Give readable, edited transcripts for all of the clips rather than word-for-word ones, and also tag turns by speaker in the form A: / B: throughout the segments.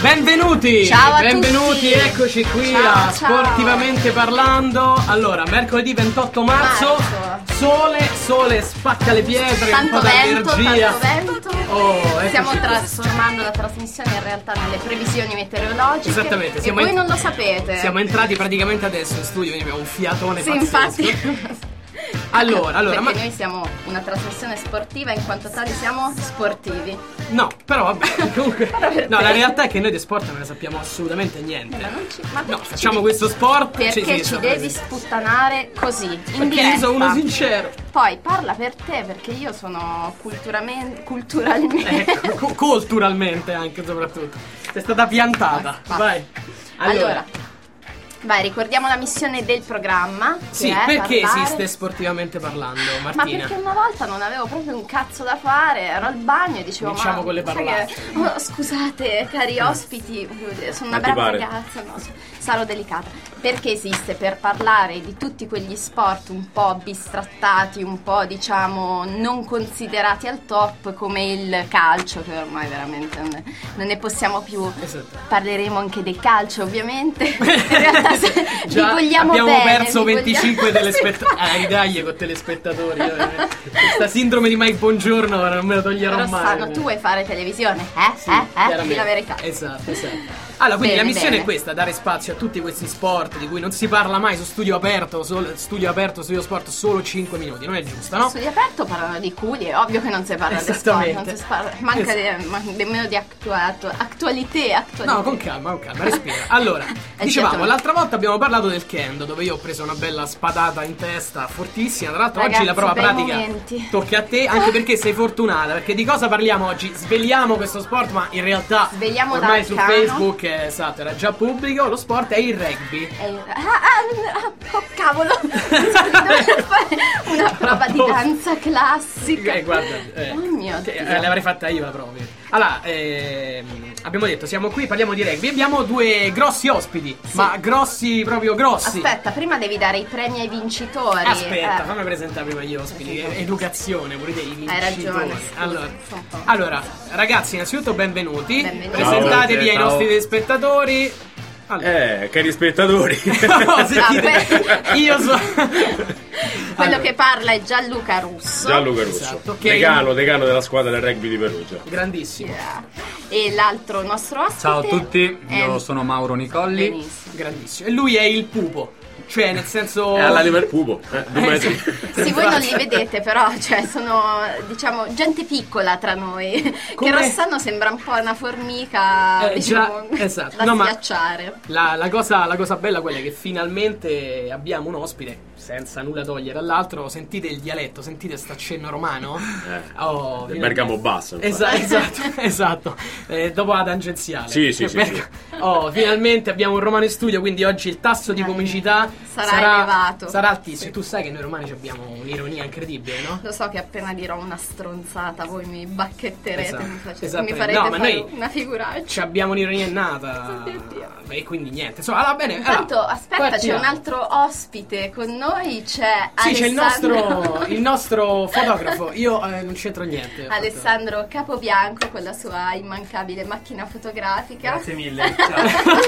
A: Benvenuti!
B: Ciao a
A: benvenuti,
B: tutti.
A: Eccoci qui
B: Ciao,
A: a
B: ciao.
A: Sportivamente Parlando. Allora, mercoledì 28 marzo. Sole spacca le pietre, un po'
B: Tanto
A: d'allergia.
B: vento.
A: Eccoci
B: Stiamo
A: qua.
B: trasformando la trasmissione in realtà nelle previsioni meteorologiche.
A: Esattamente,
B: E voi non lo sapete.
A: Siamo entrati praticamente adesso in studio, quindi abbiamo un fiatone
B: Sì,
A: pazzesco.
B: infatti.
A: Allora,
B: Perché noi siamo una trasmissione sportiva, in quanto tali siamo sportivi.
A: no, però vabbè, comunque
B: per
A: no,
B: te.
A: la realtà è che noi di sport non ne sappiamo assolutamente niente.
B: Ma
A: No,
B: perché
A: facciamo
B: ci
A: questo sport
B: Perché
A: sì,
B: ci
A: sono
B: devi
A: presente.
B: sputtanare così, in
A: Perché
B: diretta.
A: io sono uno sincero.
B: Poi parla per te, perché io sono culturalmente
A: Ecco, culturalmente anche soprattutto. Sei stata piantata.
B: Va.
A: Vai.
B: Allora, vai, ricordiamo la missione del programma. Che
A: Sì,
B: è
A: perché
B: parlare...
A: esiste Sportivamente Parlando,
B: Ma
A: Martina?
B: perché una volta non avevo proprio un cazzo da fare, ero al bagno e dicevo
A: Cominciamo
B: ma
A: con le
B: sai
A: parolacce.
B: che... Oh, scusate cari ospiti, sono una
C: Ma ti
B: brava
C: pare?
B: ragazza, no, sarò delicata. Perché esiste? Per parlare di tutti quegli sport un po' bistrattati, un po' diciamo non considerati al top, come il calcio, che ormai veramente non ne possiamo più.
A: Esatto.
B: Parleremo anche del calcio ovviamente. In realtà
A: Già
B: vi vogliamo
A: abbiamo
B: bene,
A: perso
B: vi
A: 25
B: vogliamo-
A: telespettatori. Ridaglie con telespettatori. Questa sindrome di Mike Buongiorno non me la toglierò
B: Rossano,
A: mai.
B: tu vuoi fare televisione?
A: Sì,
B: Di
A: chiaramente.
B: la verità.
A: Esatto. Allora, quindi
B: Bene,
A: la missione
B: bene.
A: è questa: dare spazio a tutti questi sport di cui non si parla mai su Studio Aperto, Studio Sport, solo 5 minuti, non è giusto, no?
B: Studio aperto parlano di culi, è ovvio che non si parla di sport,
A: Esattamente.
B: non si parla, manca nemmeno di attualità.
A: No, con calma, respira. Allora, dicevamo,
B: certo.
A: l'altra volta abbiamo parlato del kendo, dove io ho preso una bella spadata in testa, fortissima. Tra l'altro
B: Ragazzi,
A: oggi la prova
B: bei
A: pratica
B: momenti.
A: tocca a te, anche perché sei fortunata. Perché di cosa parliamo oggi? Sveliamo questo sport, ma in realtà
B: Sveliamo
A: ormai
B: dal
A: su
B: cano.
A: Facebook, esatto, era già pubblico. Lo sport è il rugby.
B: Oh cavolo! Dovevo fare una prova di danza classica.
A: Guarda,
B: Oh mio
A: che,
B: Dio.
A: l'avrei fatta io la prova. Allora, abbiamo detto, siamo qui, parliamo di rugby. Abbiamo due grossi ospiti, ma grossi, proprio grossi.
B: Aspetta, prima devi dare i premi ai vincitori.
A: Aspetta, fammi presentare prima gli ospiti. Educazione, pure dei vincitori.
B: Hai ragione, scusa,
A: Allora, ragazzi, innanzitutto benvenuti.
B: Benvenuti.
A: Presentatevi
C: Ciao.
A: ai nostri telespettatori. Allora.
C: Cari spettatori.
A: No, sentite, io so.
B: Quello che parla è Gianluca Russo.
C: Gianluca Russo,
A: Esatto, che-
C: decano della squadra del rugby di Perugia.
A: Grandissimo,
B: Yeah. E l'altro nostro ospite.
D: Ciao a tutti,
B: è-
D: io sono Mauro Nicolli.
B: Benissimo.
A: grandissimo. E lui è il pupo. Cioè, nel senso.
C: È alla Liverpool, 2 metri.
B: Sì, voi non li vedete, però, cioè, sono, diciamo, gente piccola tra noi.
A: Come-
B: Che Rossano sembra un po' una formica, diciamo,
A: già, esatto.
B: da
A: No, ma-
B: schiacciare.
A: La cosa bella quella è che finalmente abbiamo un ospite, senza nulla togliere all'altro. Sentite il dialetto, sentite sta accenno romano? Oh,
C: Del
A: finalmente-
C: Bergamo Basso, infatti.
A: Esatto. Dopo la tangenziale.
C: Sì, sì.
A: Oh, finalmente abbiamo un romano in studio, quindi oggi il tasso di comicità
B: Sarà elevato.
A: Sarà altissimo.
B: Sì.
A: Tu sai che noi romani abbiamo un'ironia incredibile, no?
B: Lo so che appena dirò una stronzata voi mi bacchetterete,
A: Esatto,
B: mi
A: esattamente.
B: farete
A: No, ma
B: fare
A: noi-
B: una figuraccia.
A: Ci abbiamo un'ironia innata.
B: Oddio Dio.
A: E quindi niente. Insomma, allora, bene.
B: Intanto,
A: allora,
B: aspetta, c'è
A: partiamo.
B: un altro ospite con noi, c'è
A: Sì, c'è
B: Alessandro.
A: il nostro fotografo. Io non c'entro niente.
B: Alessandro Capobianco con la sua immancabile macchina fotografica.
D: Grazie mille. Ciao.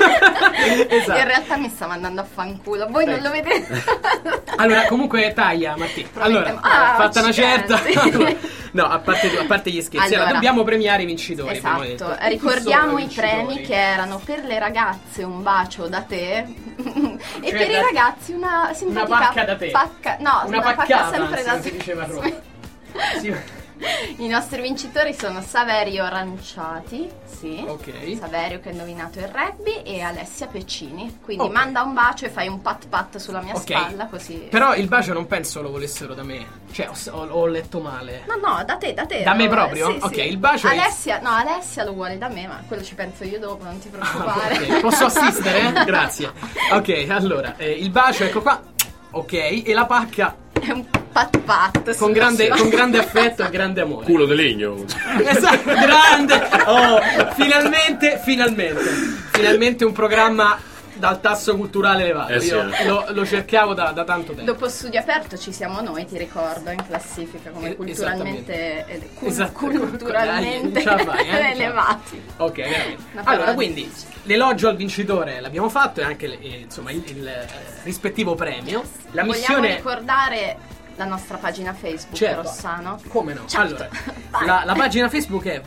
A: Esatto.
B: In realtà mi sta mandando a fanculo, voi non lo vedete?
A: Allora, comunque taglia, Martì. Allora, fatta una certa.
B: accidenti.
A: No, a parte gli scherzi. Allora,
B: Allora.
A: dobbiamo premiare i vincitori. abbiamo
B: Esatto,
A: detto. E chi
B: ricordiamo
A: sono
B: i premi che erano per le ragazze un bacio da te e
A: Cioè,
B: per i
A: da-
B: ragazzi una simpatica
A: pacca da te.
B: pacca, no,
A: Una
B: pacca
A: paccata,
B: sempre da
A: anzi,
B: te.
A: si diceva a Roma. Sì.
B: I nostri vincitori sono Saverio Ranciati, sì,
A: Ok.
B: Saverio che ha indovinato il rugby, e Alessia Peccini. Quindi
A: Ok.
B: manda un bacio e fai un pat pat sulla mia
A: Ok.
B: spalla, così.
A: Però il bacio non penso lo volessero da me. Cioè, ho letto male.
B: No, da te.
A: Da me proprio?
B: Sì,
A: Ok,
B: sì.
A: il bacio è-
B: Alessia lo vuole da me, ma quello ci penso io dopo, non ti preoccupare.
A: Ok, posso assistere? Grazie. Ok, allora, il bacio, ecco qua. Ok, e la pacca
B: È un pat pat.
A: con grande affetto e grande amore.
C: Culo di legno.
A: Esatto, grande. Oh, finalmente un programma dal tasso culturale elevato.
C: Sì,
A: Io lo cercavo da tanto tempo.
B: Dopo Studio Aperto ci siamo noi, ti ricordo, in classifica come culturalmente culturalmente elevati.
A: Ok, veramente. Allora, quindi l'elogio al vincitore l'abbiamo fatto e anche il rispettivo premio. La missione.
B: Vogliamo ricordare la nostra pagina Facebook,
A: certo.
B: Rossano?
A: Come no?
B: Certo.
A: Allora, la pagina Facebook è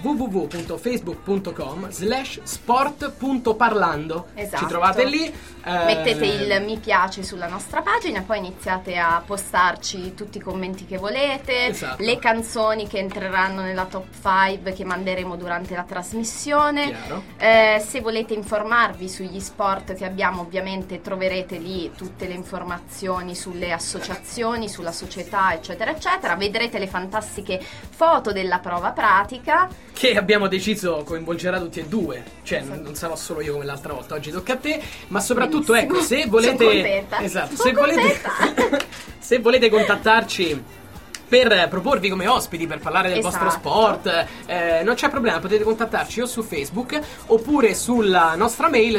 A: www.facebook.com/sport.parlando.
B: Esatto.
A: Ci trovate lì.
B: Mettete il mi piace sulla nostra pagina, poi iniziate a postarci tutti i commenti che volete,
A: esatto.
B: le canzoni che entreranno nella top 5 che manderemo durante la trasmissione. Se volete informarvi sugli sport che abbiamo, ovviamente troverete lì tutte le informazioni sulle associazioni, sulla società, eccetera eccetera. Vedrete le fantastiche foto della prova pratica
A: che abbiamo deciso coinvolgerà tutti e due, cioè
B: esatto.
A: non sarò solo io come l'altra volta, oggi tocca a te, ma soprattutto
B: benissimo.
A: Ecco, se volete esatto, se volete contattarci per proporvi come ospiti, per parlare del vostro sport, non c'è problema, potete contattarci o su Facebook oppure sulla nostra mail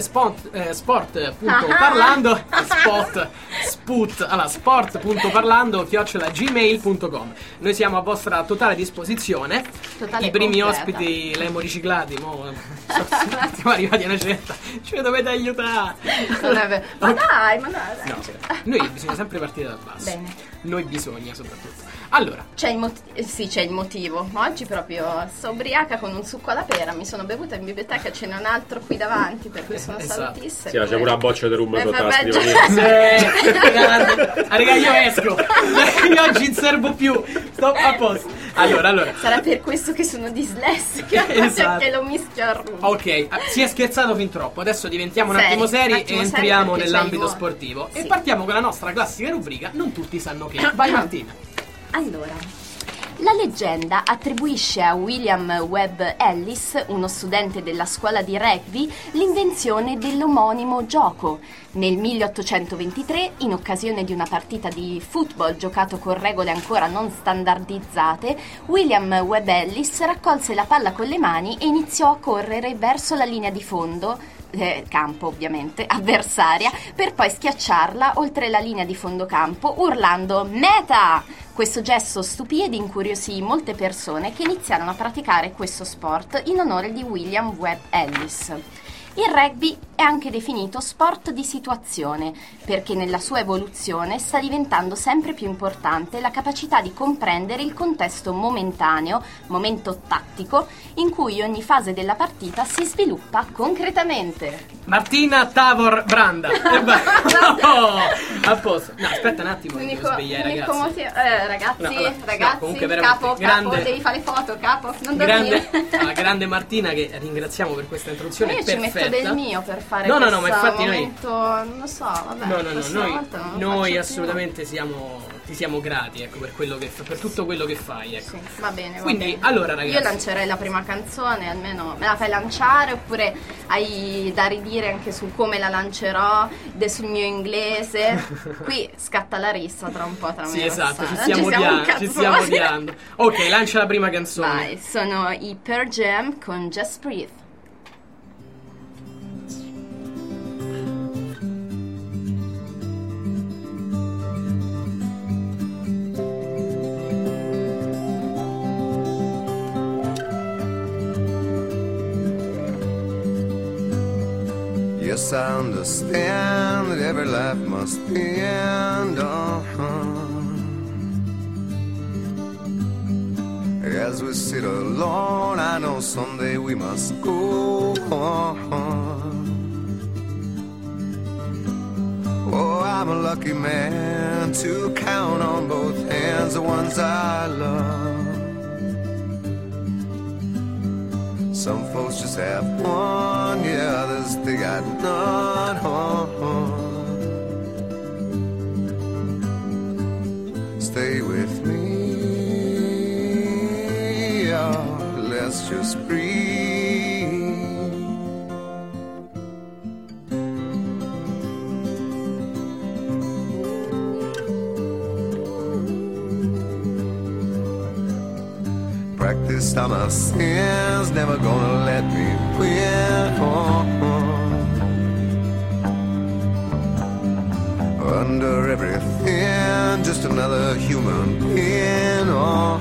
A: sport.parlando@gmail.com. Noi siamo a vostra totale disposizione. I primi ospiti li abbiamo riciclati, siamo arrivati a una certa, ci dovete aiutare.
B: Ma dai.
A: No, noi bisogna sempre partire dal basso.
B: Bene.
A: Noi bisogna soprattutto. Allora,
B: c'è il motivo. Oggi proprio sto ubriaca con un succo alla pera. Mi sono bevuta in biblioteca, ce n'è un altro qui davanti perché sono salutissima.
C: Sì, c'è pure una boccia di rum sotto la scrivania.
A: Raga, io esco. Io oggi non servo più. Sto a posto. Allora.
B: Sarà per questo che sono dislessica.
A: Esatto.
B: Perché lo mischio al rum.
A: Ok, si è scherzato fin troppo. Adesso diventiamo un attimo seri e entriamo nell'ambito sportivo. Sì. E partiamo con la nostra classica rubrica Non tutti sanno che. Vai Martina.
B: Allora, la leggenda attribuisce a William Webb Ellis, uno studente della scuola di rugby, l'invenzione dell'omonimo gioco. Nel 1823, in occasione di una partita di football giocato con regole ancora non standardizzate, William Webb Ellis raccolse la palla con le mani e iniziò a correre verso la linea di fondo, campo ovviamente, avversaria, per poi schiacciarla oltre la linea di fondo campo urlando "Meta!". Questo gesto stupì ed incuriosì molte persone che iniziarono a praticare questo sport in onore di William Webb Ellis. Il rugby è anche definito sport di situazione, perché nella sua evoluzione sta diventando sempre più importante la capacità di comprendere il contesto momentaneo, momento tattico, in cui ogni fase della partita si sviluppa concretamente.
A: Martina Tavor Branda. A posto. No, aspetta un attimo, devo svegliare ragazzi.
B: Ragazzi,
A: comunque
B: capo, devi fare foto, capo, non dormire.
A: La grande Martina, che ringraziamo per questa introduzione
B: io
A: perfetta.
B: Ci metto del mio per fare
A: ma infatti
B: momento, non lo so, vabbè.
A: Noi assolutamente ti siamo grati, ecco, per tutto quello che fai, ecco.
B: Sì, va bene.
A: Quindi, allora ragazzi,
B: io lancerei la prima canzone, almeno me la fai lanciare, oppure hai da ridire anche su come la lancerò, sul mio inglese. Qui scatta la rissa tra un po' tra me.
A: Sì, esatto, ci stiamo odiando. Ok, lancia la prima canzone.
B: Vai, sono i Pearl Jam con Just Breathe.
E: Yes, I understand that every life must end. As we sit alone, I know someday we must go on. Oh, I'm a lucky man to count on both hands the ones I love. Some folks just have one, yeah, others they got none. Stay with me, oh, let's just breathe. Practiced on my sins, never gonna let me win. under everything, just another human being. Oh,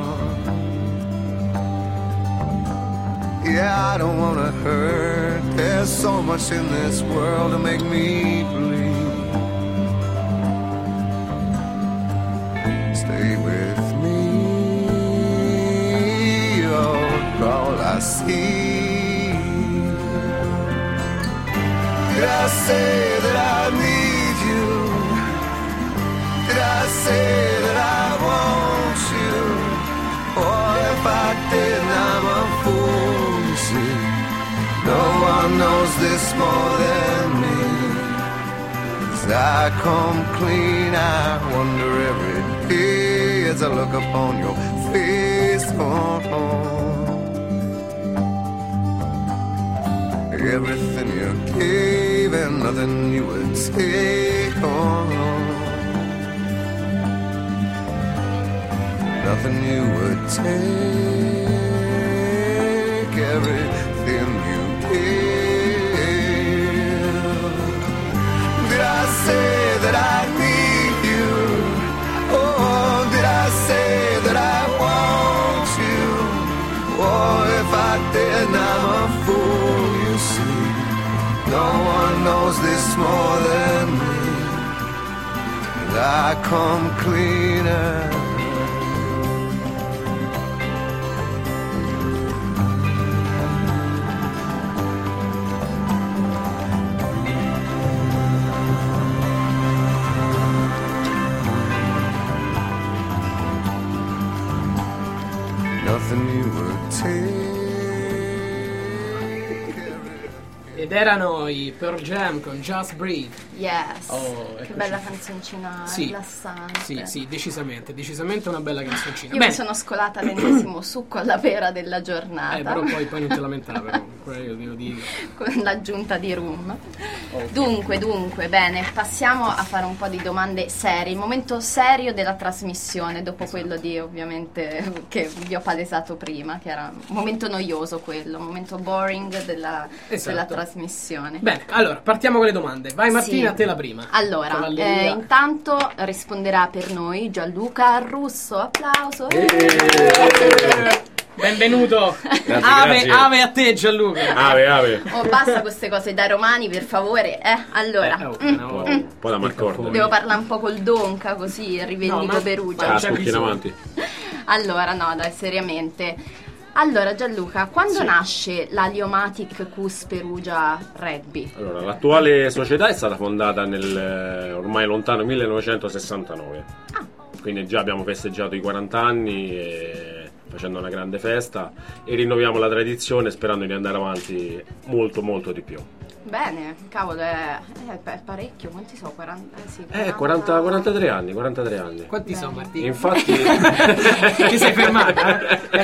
E: yeah, I don't wanna hurt. There's so much in this world to make me bleed. Stay with me, oh, all I see. Did I say that I need you? Did I say that I want you? Or if I did, I'm a fool, you see. No one knows this more than me. As I come clean, I wonder every day as I look upon your face. Oh, oh. Everything you gave and nothing you would take on. Nothing you would take. Everything you gave. Did I say that I need you? Oh, did I say that I want you? Oh, if I did, I'm a fool, you see. No one knows this more than me. And I come cleaner. Nothing you would take.
A: Ed erano i Pearl Jam con Just Breathe.
B: Yes.
A: Oh,
B: che
A: eccoci.
B: bella canzoncina
A: Sì,
B: rilassante.
A: sì, decisamente una bella canzoncina.
B: Io mi sono scolata l'ennesimo succo alla pera della giornata.
A: Però poi non te lamentavi, io devo dire.
B: Con l'aggiunta di rum. Dunque, bene, passiamo a fare un po' di domande serie. Il momento serio della trasmissione, dopo quello di ovviamente che vi ho palesato prima, che era un momento noioso quello, un momento boring della trasmissione.
A: Bene, allora partiamo con le domande. Vai Martina,
B: Sì.
A: a te la prima.
B: Allora,
A: Cavalleria.
B: intanto risponderà per noi Gianluca Russo. Applauso.
A: Benvenuto.
C: Grazie.
A: Ave a te Gianluca.
C: Ave.
B: Oh, basta queste cose dai romani, per favore. Allora,
C: Un po' da Marcorda.
B: devo parlare un po' col Donca, così rivendico Perugia.
A: c'è
C: Scucchi in
A: bisogno.
C: avanti.
B: Allora, no, dai, seriamente. Allora, Gianluca, quando nasce la Liomatic Cus Perugia Rugby?
C: Allora, l'attuale società è stata fondata nel ormai lontano 1969. Quindi già abbiamo festeggiato i 40 anni facendo una grande festa e rinnoviamo la tradizione sperando di andare avanti molto molto di più.
B: Bene, cavolo, è parecchio. Quanti sono? 40? Sì,
C: 43 anni.
A: Quanti sono Martina?
C: Infatti
A: Ti sei fermata?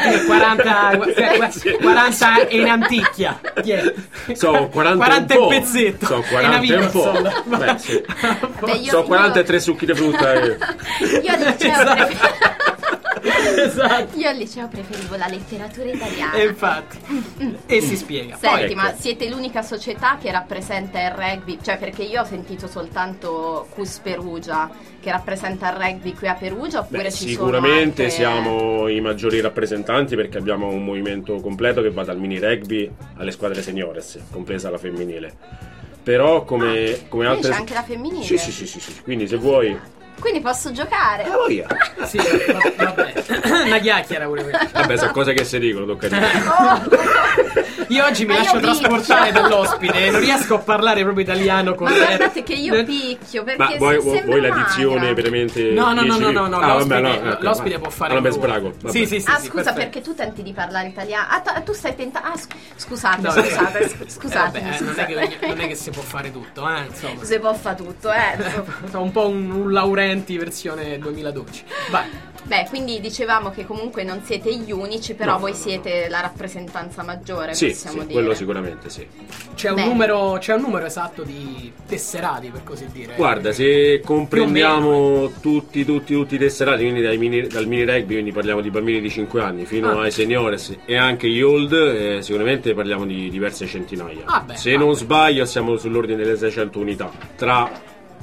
A: 40 in anticchia.
C: sono 40
A: 40
C: e un po'.
A: il pezzetto.
C: Sono
A: E
C: 40
A: una
C: e un po'.
A: Wilson.
C: Beh, sì.
B: Beh,
C: Sono 43 succhi di frutta.
B: Io al liceo
A: Esatto.
B: Io al liceo preferivo la letteratura italiana.
A: E infatti. E si spiega.
B: Senti,
C: ecco.
B: ma siete l'unica società che rappresenta il rugby? Cioè, perché io ho sentito soltanto Cus Perugia che rappresenta il rugby qui a Perugia, oppure
C: Beh,
B: ci
C: sicuramente
B: sono altre...
C: siamo i maggiori rappresentanti perché abbiamo un movimento completo che va dal mini rugby alle squadre seniores, compresa la femminile. Però come
B: quindi
C: altre...
B: c'è anche la femminile?
C: Sì. Quindi se vuoi...
B: Quindi posso giocare?
C: Via.
A: Sì, vabbè. Una chiacchiera pure questa.
C: Vabbè, sono cose che si dicono, tocca dire.
A: Io oggi mi
B: Ma
A: lascio
B: io
A: trasportare dall'ospite, non riesco a parlare proprio italiano con
B: Ma guardate che io picchio, perché
C: Ma vuoi
B: sembra
C: la dizione
B: magra.
C: veramente...
A: No,
C: l'ospite,
A: l'ospite,
C: ok,
A: l'ospite
C: va.
A: può fare
C: Allora,
A: il
C: mi
A: suo.
C: sbrago. vabbè.
A: Sì,
B: Scusa,
A: perfetto.
B: perché tu tenti di parlare italiano. Tu stai tentando. Scusate,
A: No,
B: scusate.
A: non è che si può fare tutto, insomma.
B: Si può fare tutto,
A: Sono un po' un Laurenti versione 2012. Vai.
B: Beh, quindi dicevamo che comunque non siete gli unici, però voi siete la rappresentanza maggiore,
C: Sì,
B: possiamo dire.
C: quello sicuramente sì.
A: C'è un numero esatto di tesserati, per così dire.
C: Guarda, se comprendiamo tutti i tesserati, quindi dal mini rugby, quindi parliamo di bambini di 5 anni fino ai seniores e anche gli old, sicuramente parliamo di diverse centinaia. Se non sbaglio siamo sull'ordine delle 600 unità tra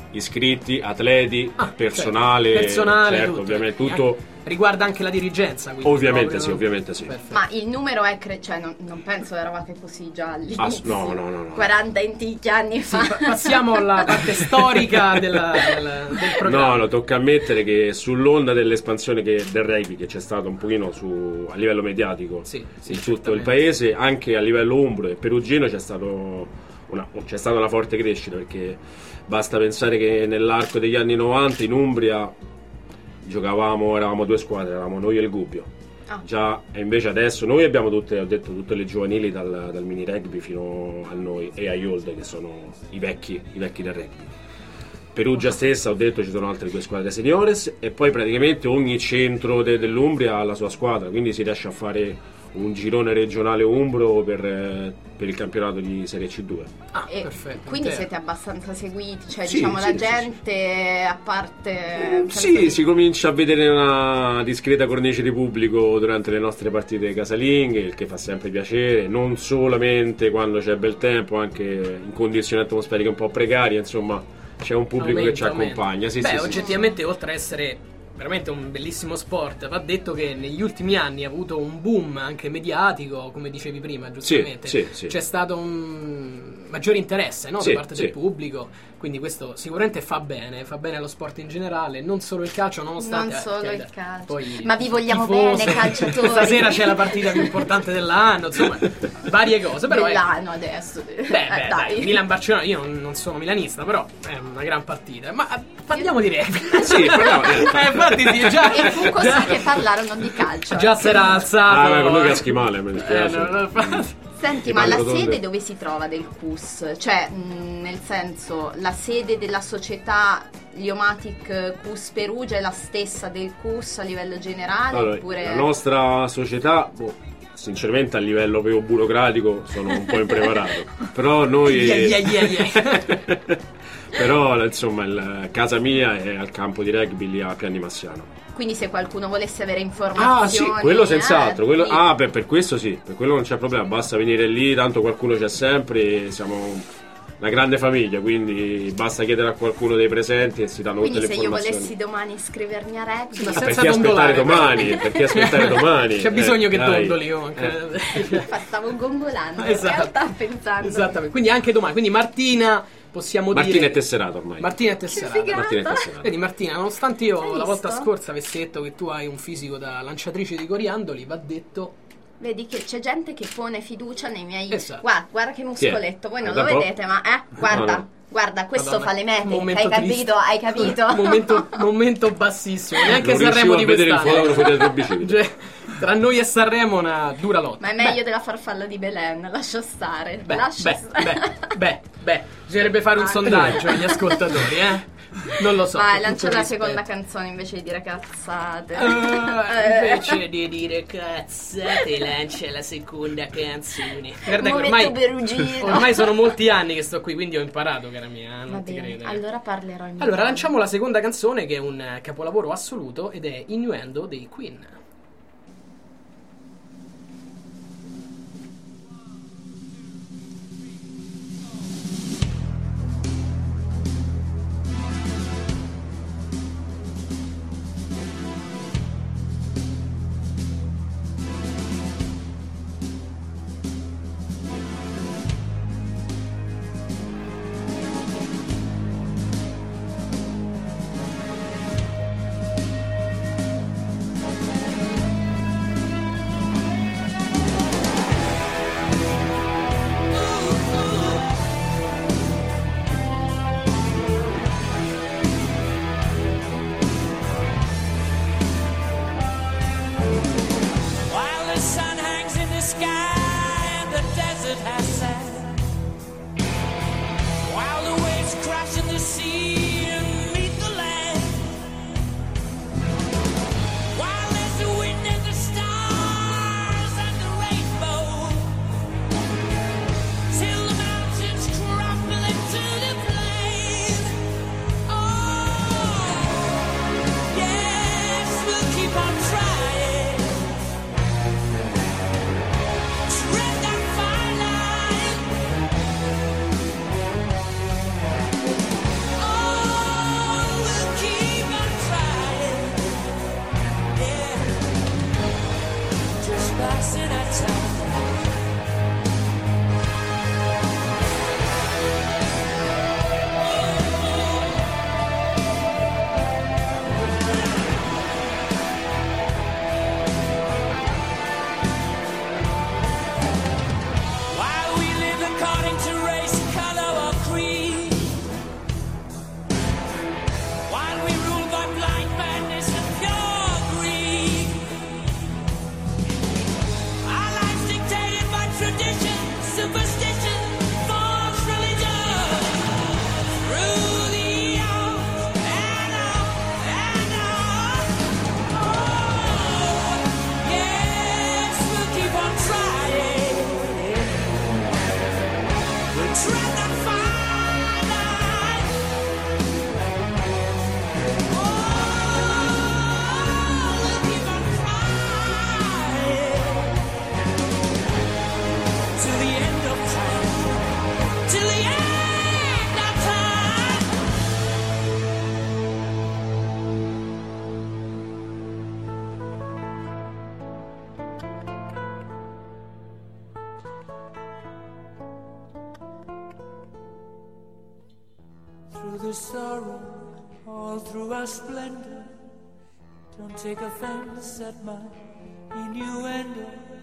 C: iscritti, atleti, personale, certo,
A: tutto.
C: Ovviamente tutto.
A: Riguarda anche la dirigenza, quindi
C: Ovviamente
A: proprio,
C: sì.
A: Perfetto.
B: Ma il numero è cioè non penso eravate così già all'inizio.
C: No.
B: 40 anni fa.
A: Sì, passiamo alla parte storica del programma.
C: No, tocca ammettere che sull'onda dell'espansione del rugby che c'è stato un pochino a livello mediatico in tutto il paese, anche a livello umbro e perugino c'è stata una forte crescita, perché basta pensare che nell'arco degli anni 90 in Umbria eravamo 2 squadre, eravamo noi e il Gubbio. Già, e invece adesso noi abbiamo tutte le giovanili dal mini rugby fino a noi e agli old, che sono i vecchi del rugby. Perugia stessa, ho detto, ci sono altre 2 squadre seniores e poi praticamente ogni centro dell'Umbria ha la sua squadra, quindi si riesce a fare un girone regionale umbro per il campionato di Serie C2.
A: Perfetto.
B: Quindi siete abbastanza seguiti, cioè la gente a parte...
C: si comincia a vedere una discreta cornice di pubblico durante le nostre partite casalinghe, il che fa sempre piacere, non solamente quando c'è bel tempo, anche in condizioni atmosferiche un po' precarie, insomma c'è un pubblico che ci accompagna.
A: Oggettivamente oltre a essere veramente un bellissimo sport, va detto che negli ultimi anni ha avuto un boom anche mediatico, come dicevi prima, giustamente.
C: Sì.
A: C'è stato un maggiore interesse, no? Da parte del pubblico, quindi questo sicuramente fa bene allo sport in generale, non solo il calcio, nonostante
B: non solo il calcio.
A: Poi
B: ma vi vogliamo bene, calciatori.
A: Stasera c'è la partita più importante dell'anno, insomma, varie cose. Però
B: dell'anno adesso.
A: Dai, Milan-Barcellona, io non sono milanista, però è una gran partita. Ma parliamo di rugby. Infatti sì, già.
B: E fu così che parlarono di calcio.
A: Già si era alzato.
C: Con noi caschi male, mi dispiace.
B: Senti, ma la sede dove si trova del CUS? Cioè, nel senso, la sede della società Liomatic CUS Perugia è la stessa del CUS a livello generale?
C: Allora,
B: oppure...
C: la nostra società, sinceramente a livello proprio burocratico sono un po' impreparato. Però noi... Però insomma casa mia è al campo di rugby lì a Piani Massiano.
B: Quindi se qualcuno volesse avere informazioni...
C: sì, quello senz'altro. Per questo sì, per quello non c'è problema, basta venire lì, tanto qualcuno c'è sempre, siamo una grande famiglia, quindi basta chiedere a qualcuno dei presenti e si danno tutte le informazioni.
B: Quindi se io volessi domani iscrivermi a rugby...
A: Ma
C: perché aspettare domani? Perché aspettare domani?
A: C'è bisogno che dondoli
B: Stavo gongolando, in realtà pensando.
A: Esattamente, quindi anche domani, quindi Martina...
C: Martina è tesserata ormai.
A: Martina è tesserata. Vedi Martina, nonostante io la volta scorsa avessi detto che tu hai un fisico da lanciatrice di coriandoli, va detto...
B: Vedi che c'è gente che pone fiducia nei miei...
A: Esatto.
B: Guarda che muscoletto, voi non lo vedete, ma guarda.
C: No.
B: Guarda, questo
A: Madonna,
B: fa le mete,
A: momento
B: hai capito?
A: momento bassissimo, neanche
C: non
A: Sanremo di
C: vedere il
A: quest'anno.
C: fotografo dietro il bicipite.
A: Cioè, tra noi e Sanremo una dura lotta.
B: Ma è meglio della farfalla di Belen, lascia stare.
A: Bisognerebbe fare un sondaggio agli ascoltatori, Non lo so.
B: Vai, lancia la seconda canzone invece di dire cazzate.
A: Invece di dire cazzate, lancia la seconda canzone. Guarda che ormai sono molti anni che sto qui, quindi ho imparato, cara mia. Non ti credo.
B: Allora parlerò in
A: Allora, lanciamo la seconda canzone, che è un capolavoro assoluto, ed è Innuendo dei Queen.
F: once in a time. While we live according to race, color or creed, while we rule by blind madness and pure greed, our lives dictated by tradition, superstition, false religion. Through the hours and on. Oh, yes, we'll keep on trying. We'll try to find out. Oh, we'll keep on trying till the end of time. Till the end of time. Through the sorrow, all through our splendor, don't take offense at my innuendo.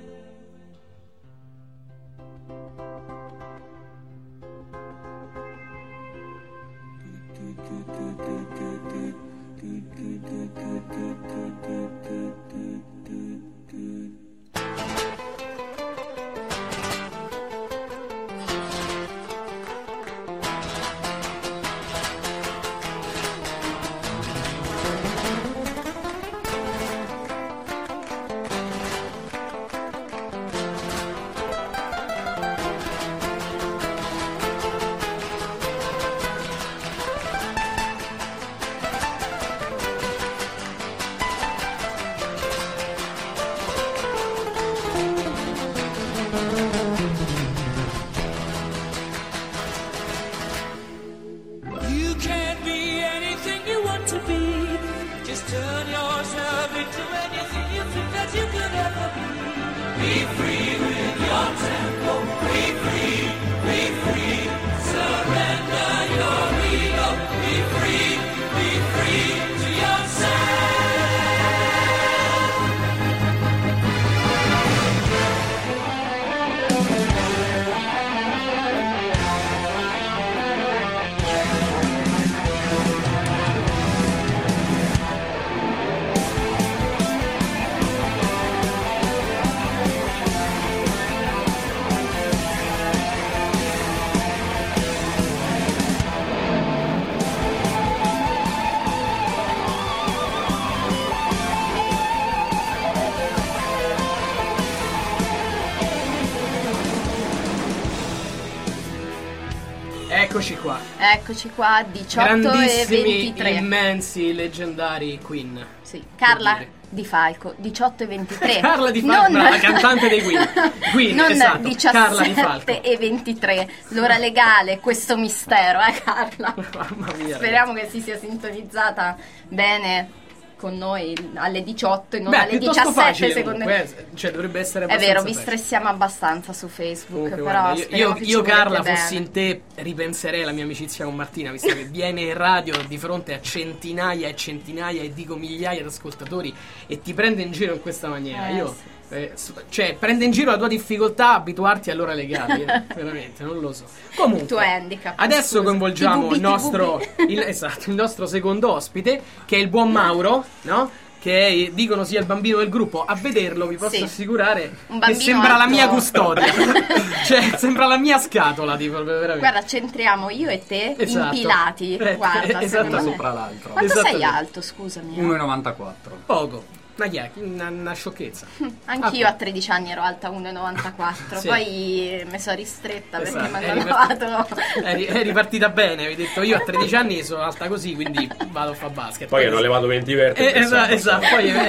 F: You can't be anything you want to be. Just turn yourself into anything you think that you could ever be. Be free with your tempo. Be free, be free. Surrender your ego. Be free to yourself.
B: Eccoci qua, 18 e
A: Grandissimi,
B: 23.
A: immensi, leggendari Queen.
B: Sì, Carla
A: dire.
B: Di Falco, 18 e 23.
A: Carla Di Falco, brava, la cantante dei Queen. Queen,
B: non
A: esatto, Carla Di
B: 17
A: Falco.
B: e 23. L'ora legale, questo mistero, Carla?
A: Mamma mia.
B: Speriamo che si sia sintonizzata bene con noi alle 18 e non
A: Beh,
B: alle
A: piuttosto
B: 17
A: facile
B: secondo me.
A: comunque, cioè dovrebbe essere
B: È
A: abbastanza
B: vero, vi
A: facile.
B: stressiamo abbastanza su Facebook,
A: Comunque,
B: però
A: guarda,
B: speriamo che
A: io
B: ci
A: Carla,
B: volete
A: fossi
B: bene.
A: in te, ripenserei alla mia amicizia con Martina, visto che viene in radio di fronte a centinaia e centinaia e dico migliaia di ascoltatori e ti prende in giro in questa maniera. Cioè, prende in giro la tua difficoltà a abituarti all'ora legali, veramente, non lo so. Comunque,
B: Il tuo handicap,
A: adesso
B: scusa.
A: coinvolgiamo
B: TVB.
A: il nostro secondo ospite, che è il buon Mauro, no? Che dicono sia il bambino del gruppo. A vederlo vi posso
B: Sì.
A: assicurare
B: Un
A: che
B: bambino
A: sembra la
B: alto.
A: mia custodia. Cioè, sembra la mia scatola, tipo, veramente.
B: Guarda, centriamo io e te
A: Esatto.
B: impilati. Guarda,
A: Esattamente.
B: secondo me.
D: Sopra l'altro.
B: Quanto sei
A: Esattamente.
B: alto, scusami?
D: 1,94.
A: Poco. Ma chi è? Una sciocchezza.
B: Anch'io
A: Ah,
B: a 13 anni ero alta 1,94,
A: Sì.
B: poi mi sono ristretta perché
A: Esatto,
B: mi hanno lavato.
A: È ripartita bene, avevi detto io a 13 anni sono alta così, quindi vado a fare basket.
C: Poi hanno levato 20 vertebre.
A: Esatto, poi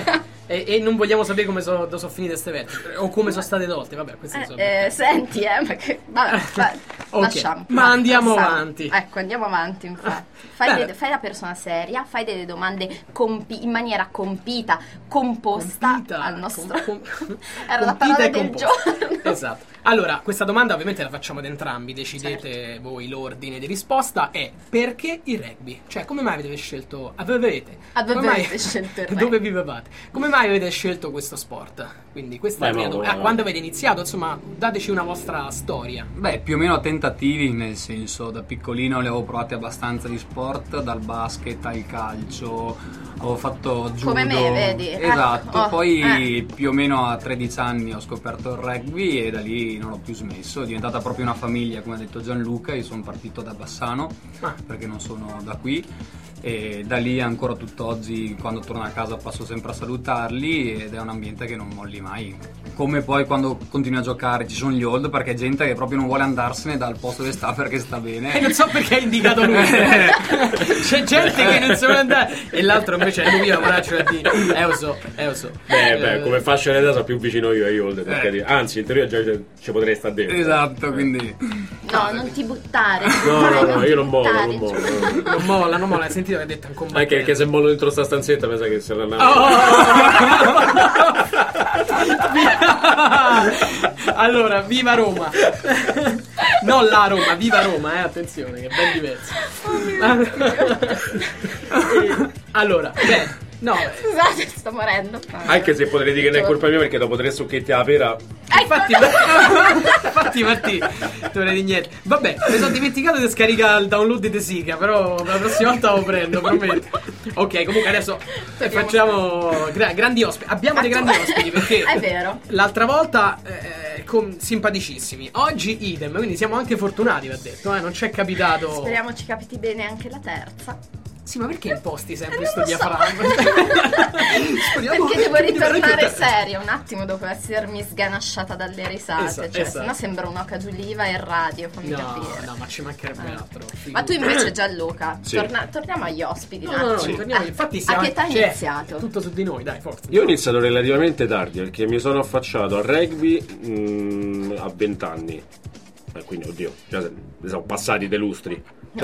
A: E non vogliamo sapere come sono finite queste vette o come sono state tolte. Vabbè, questi sono.
B: Senti, ma che. Vabbè,
A: Ok,
B: lasciamo.
A: ma andiamo
B: Passiamo.
A: avanti.
B: Ecco, andiamo avanti, infatti. Fai la persona seria, fai delle domande in maniera compita, composta al nostro. Era la parola del giorno.
A: Esatto. Allora, questa domanda ovviamente la facciamo ad entrambi, decidete voi l'ordine di risposta. È perché il rugby? Cioè, come mai avete scelto? Avete
B: scelto il rugby?
A: Dove vivevate? Come mai avete scelto questo sport? Quindi questa è la mia domanda. Quando avete iniziato? Insomma, dateci una vostra storia.
D: Beh, più o meno a tentativi, nel senso, da piccolino le avevo provate abbastanza di sport, dal basket al calcio, avevo fatto judo.
B: Come me, vedi?
D: Esatto, poi più o meno a 13 anni ho scoperto il rugby e da lì non l'ho più smesso, è diventata proprio una famiglia, come ha detto Gianluca. Io sono partito da Bassano, perché non sono da qui, e da lì ancora tutt'oggi quando torno a casa passo sempre a salutarli ed è un ambiente che non molli mai, come poi quando continui a giocare ci sono gli old, perché è gente che proprio non vuole andarsene dal posto dove sta perché sta bene
A: E non so perché hai indicato lui. C'è gente che non si vuole andare e l'altro invece è lui, abbraccio a dire lo so.
C: Beh, come fascia d'età sono più vicino io ai old, perché anzi in teoria già ci potrei stare dentro.
D: Esatto, quindi
B: No, non ti buttare.
C: No, io non mollo.
A: Non molla, hai sentito che ha detto un combattimento.
C: Anche perché se mollo dentro sta stanzetta mi sa che se la
A: Allora, viva Roma. Non la Roma, viva Roma, attenzione, che è ben diverso. Allora, no.
B: Scusate, sto morendo.
C: Anche se potrei dire che non è colpa mia, perché dopo 3 succhetti alla pera.
A: Infatti Martì, dovrei dire niente. Vabbè, mi sono dimenticato di scaricare il download di Sica, però la prossima volta lo prendo, prometto. Ok, comunque adesso facciamo grandi ospiti. Abbiamo dei grandi ospiti perché
B: è vero.
A: L'altra volta simpaticissimi. Oggi idem, quindi siamo anche fortunati, va detto, non ci è capitato.
B: Speriamo ci capiti bene anche la terza.
A: Sì, ma perché imposti sempre sto diaframma?
B: Perché devo ritornare seria un attimo dopo essermi sganasciata dalle risate. Sennò sembra un'oca d'uliva in radio, fammi capire.
A: No, ma ci mancherebbe altro.
B: Ma tu invece, Gianluca,
C: sì.
B: Torniamo agli ospiti.
A: No, torniamo. Infatti
B: a che età hai iniziato?
A: Tutto su di noi, dai, forza.
C: Io ho iniziato relativamente tardi, perché mi sono affacciato al rugby a 20 anni. Quindi, oddio, già sono passati dei lustri.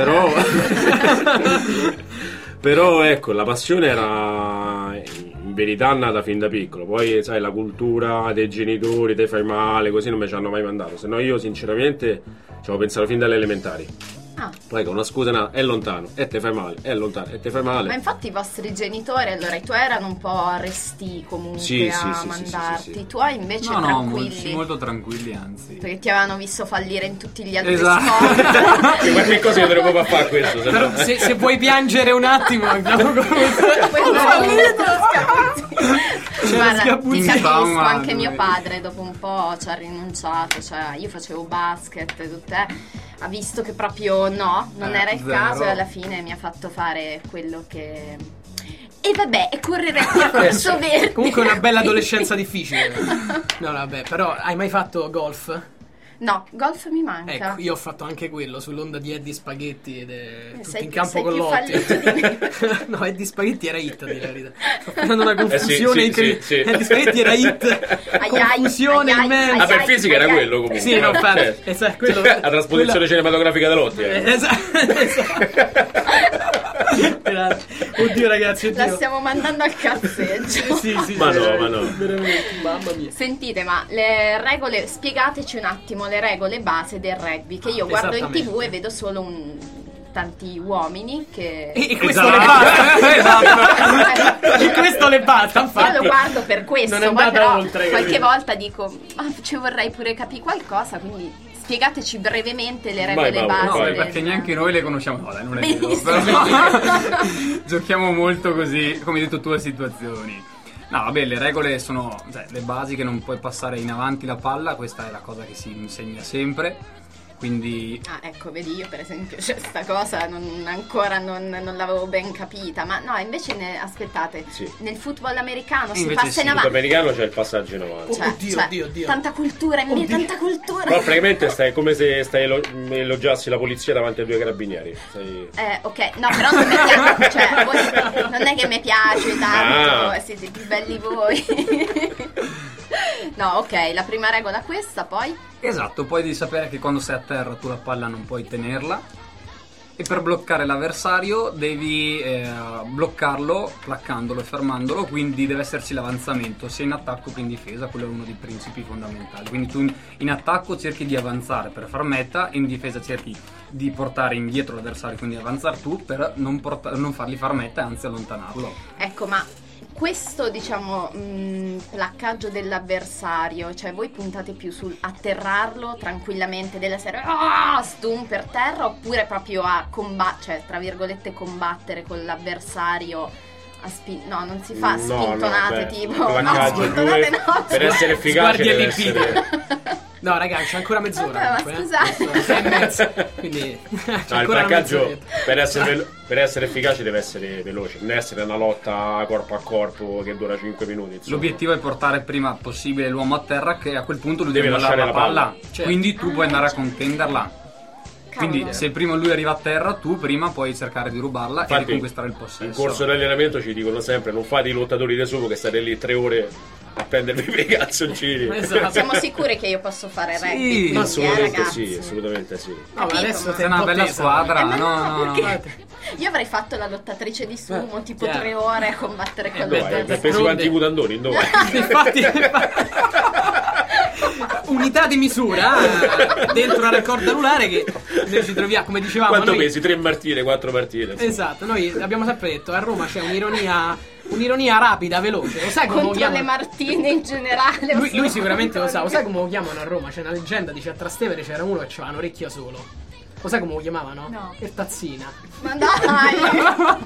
C: Però ecco, la passione era in verità nata fin da piccolo. Poi sai, la cultura dei genitori, te fai male, così non mi ci hanno mai mandato. Se no io sinceramente ci avevo pensato fin dalle elementari. Poi con una scusa è lontano, e te fai male, è lontano, e te fai male.
B: Ma infatti i vostri genitori, allora i tuoi erano un po' resti comunque a mandarti. I tuoi invece tranquilli.
D: molto tranquilli, anzi.
B: Perché ti avevano visto fallire in tutti gli altri
C: Esatto.
B: sport.
C: Ma che cosa io dovrei proprio fare questo?
A: Però se vuoi piangere un attimo, abbiamo
B: Guarda, ti capisco, anche mio padre dopo un po' ci ha rinunciato, cioè io facevo basket e ha visto che proprio non era il caso, e alla fine mi ha fatto fare quello che... E vabbè, e correre a percorso verde.
A: Comunque una bella adolescenza difficile. No, vabbè, però hai mai fatto golf?
B: No, golf mi manca.
A: Ecco, io ho fatto anche quello sull'onda di Eddie Spaghetti ed è tutto
B: sei
A: in campo
B: sei
A: con
B: più
A: Lotti.
B: fallito di me.
A: No, Eddie Spaghetti era hit, di verità. Sto facendo una confusione incredibile.
C: sì.
A: Eddie Spaghetti era hit. Confusione immensa.
C: Vabbè, il fisico era quello comunque.
A: Sì, no, esatto, quello,
C: la trasposizione cinematografica da Lotti.
A: Oddio ragazzi, oddio.
B: La stiamo mandando al cazzeggio.
A: Sì,
C: ma no.
A: Veramente, mamma mia.
B: Sentite, ma le regole, spiegateci un attimo le regole base del rugby, che io guardo in TV e vedo solo tanti uomini che...
A: E questo le basta. Esatto. E questo le basta, infatti.
B: Io lo guardo per questo,
A: non è
B: poi però
A: oltre,
B: qualche volta dico ci vorrei pure capire qualcosa, quindi spiegateci brevemente le regole base.
D: No, perché neanche noi le conosciamo. No, dai, non è vero. Però giochiamo molto così, come hai detto tu, a situazioni. No, vabbè, le regole sono le basi, che non puoi passare in avanti la palla, questa è la cosa che si insegna sempre. Quindi
B: ecco, vedi, io per esempio sta cosa ancora non l'avevo ben capita, ma no, invece aspettate, nel football americano si passa in avanti.
C: Nel americano c'è il passaggio in avanti.
B: Oddio. Tanta cultura, tanta cultura.
C: Però praticamente è come se elogiassi la polizia davanti ai due carabinieri.
B: Ok, no, però non mi piace, cioè, non è che mi piace tanto, siete più belli voi. No, ok, la prima regola è questa, poi?
D: Esatto, poi devi sapere che quando sei a terra tu la palla non puoi tenerla e per bloccare l'avversario devi bloccarlo placcandolo e fermandolo, quindi deve esserci l'avanzamento sia in attacco che in difesa. Quello è uno dei principi fondamentali. Quindi tu in attacco cerchi di avanzare per far meta e in difesa cerchi di portare indietro l'avversario, quindi avanzare tu per non fargli far meta e anzi allontanarlo.
B: Ecco, ma questo placcaggio dell'avversario, cioè voi puntate più sul atterrarlo tranquillamente della serie stun per terra, oppure proprio a combattere, tra virgolette combattere con l'avversario no, non si fa spintonate tipo spintonate no,
C: per essere efficace deve essere...
A: No ragazzi, c'è ancora mezz'ora.
B: Vabbè, ma scusate.
A: 6 e mezzo. Quindi
C: il placcaggio per essere efficace deve essere veloce, non essere una lotta corpo a corpo che dura 5 minuti. Insomma.
D: L'obiettivo è portare prima possibile l'uomo a terra, che a quel punto lui
C: deve lasciare
D: la palla.
A: Certo.
D: Quindi tu puoi andare a contenderla. Quindi se prima lui arriva a terra, tu prima puoi cercare di rubarla. Infatti, e di conquistare il possesso.
C: In corso di allenamento ci dicono sempre: non fate i lottatori da sumo che state lì 3 ore a prendervi per i calzoncini.
B: Esatto. Siamo sicuri che io posso fare rugby?
C: Sì, assolutamente sì, assolutamente sì.
A: No, ma adesso
D: sei una bella squadra. No.
B: Io avrei fatto la lottatrice di sumo tipo 3 ore a combattere con
C: per pesi quanti mutandoni? Dove?
A: Infatti unità di misura dentro una raccorda anulare che noi ci troviamo, come dicevamo.
C: Quanto pesi? 3 partite, 4 partite.
A: Esatto, noi abbiamo sempre detto a Roma c'è un'ironia rapida, veloce. Lo sai come
B: contro le Martine in generale.
A: Lui sicuramente lo sa. Lo sai come lo chiamano a Roma? C'è una leggenda, dice a Trastevere c'era uno che aveva un orecchio solo. Lo sai come lo chiamavano?
B: No.
A: Il tazzina.
B: Ma dai!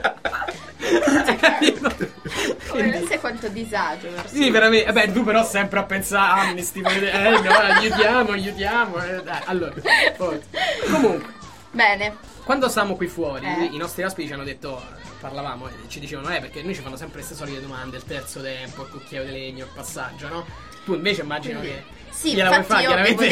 A: Quindi...
B: Non sai quanto disagio verso
A: sì, veramente. Beh, tu però sempre a pensare Amnesty, no, aiutiamo. Allora, poi. Comunque.
B: Bene.
A: Quando stavamo qui fuori, i nostri ospiti ci hanno detto, parlavamo e ci dicevano, perché noi ci fanno sempre queste solite domande, il terzo tempo, il cucchiaio di legno, il passaggio, no? Tu invece immagino che...
B: Sì,
A: gliela vuoi fare, chiaramente.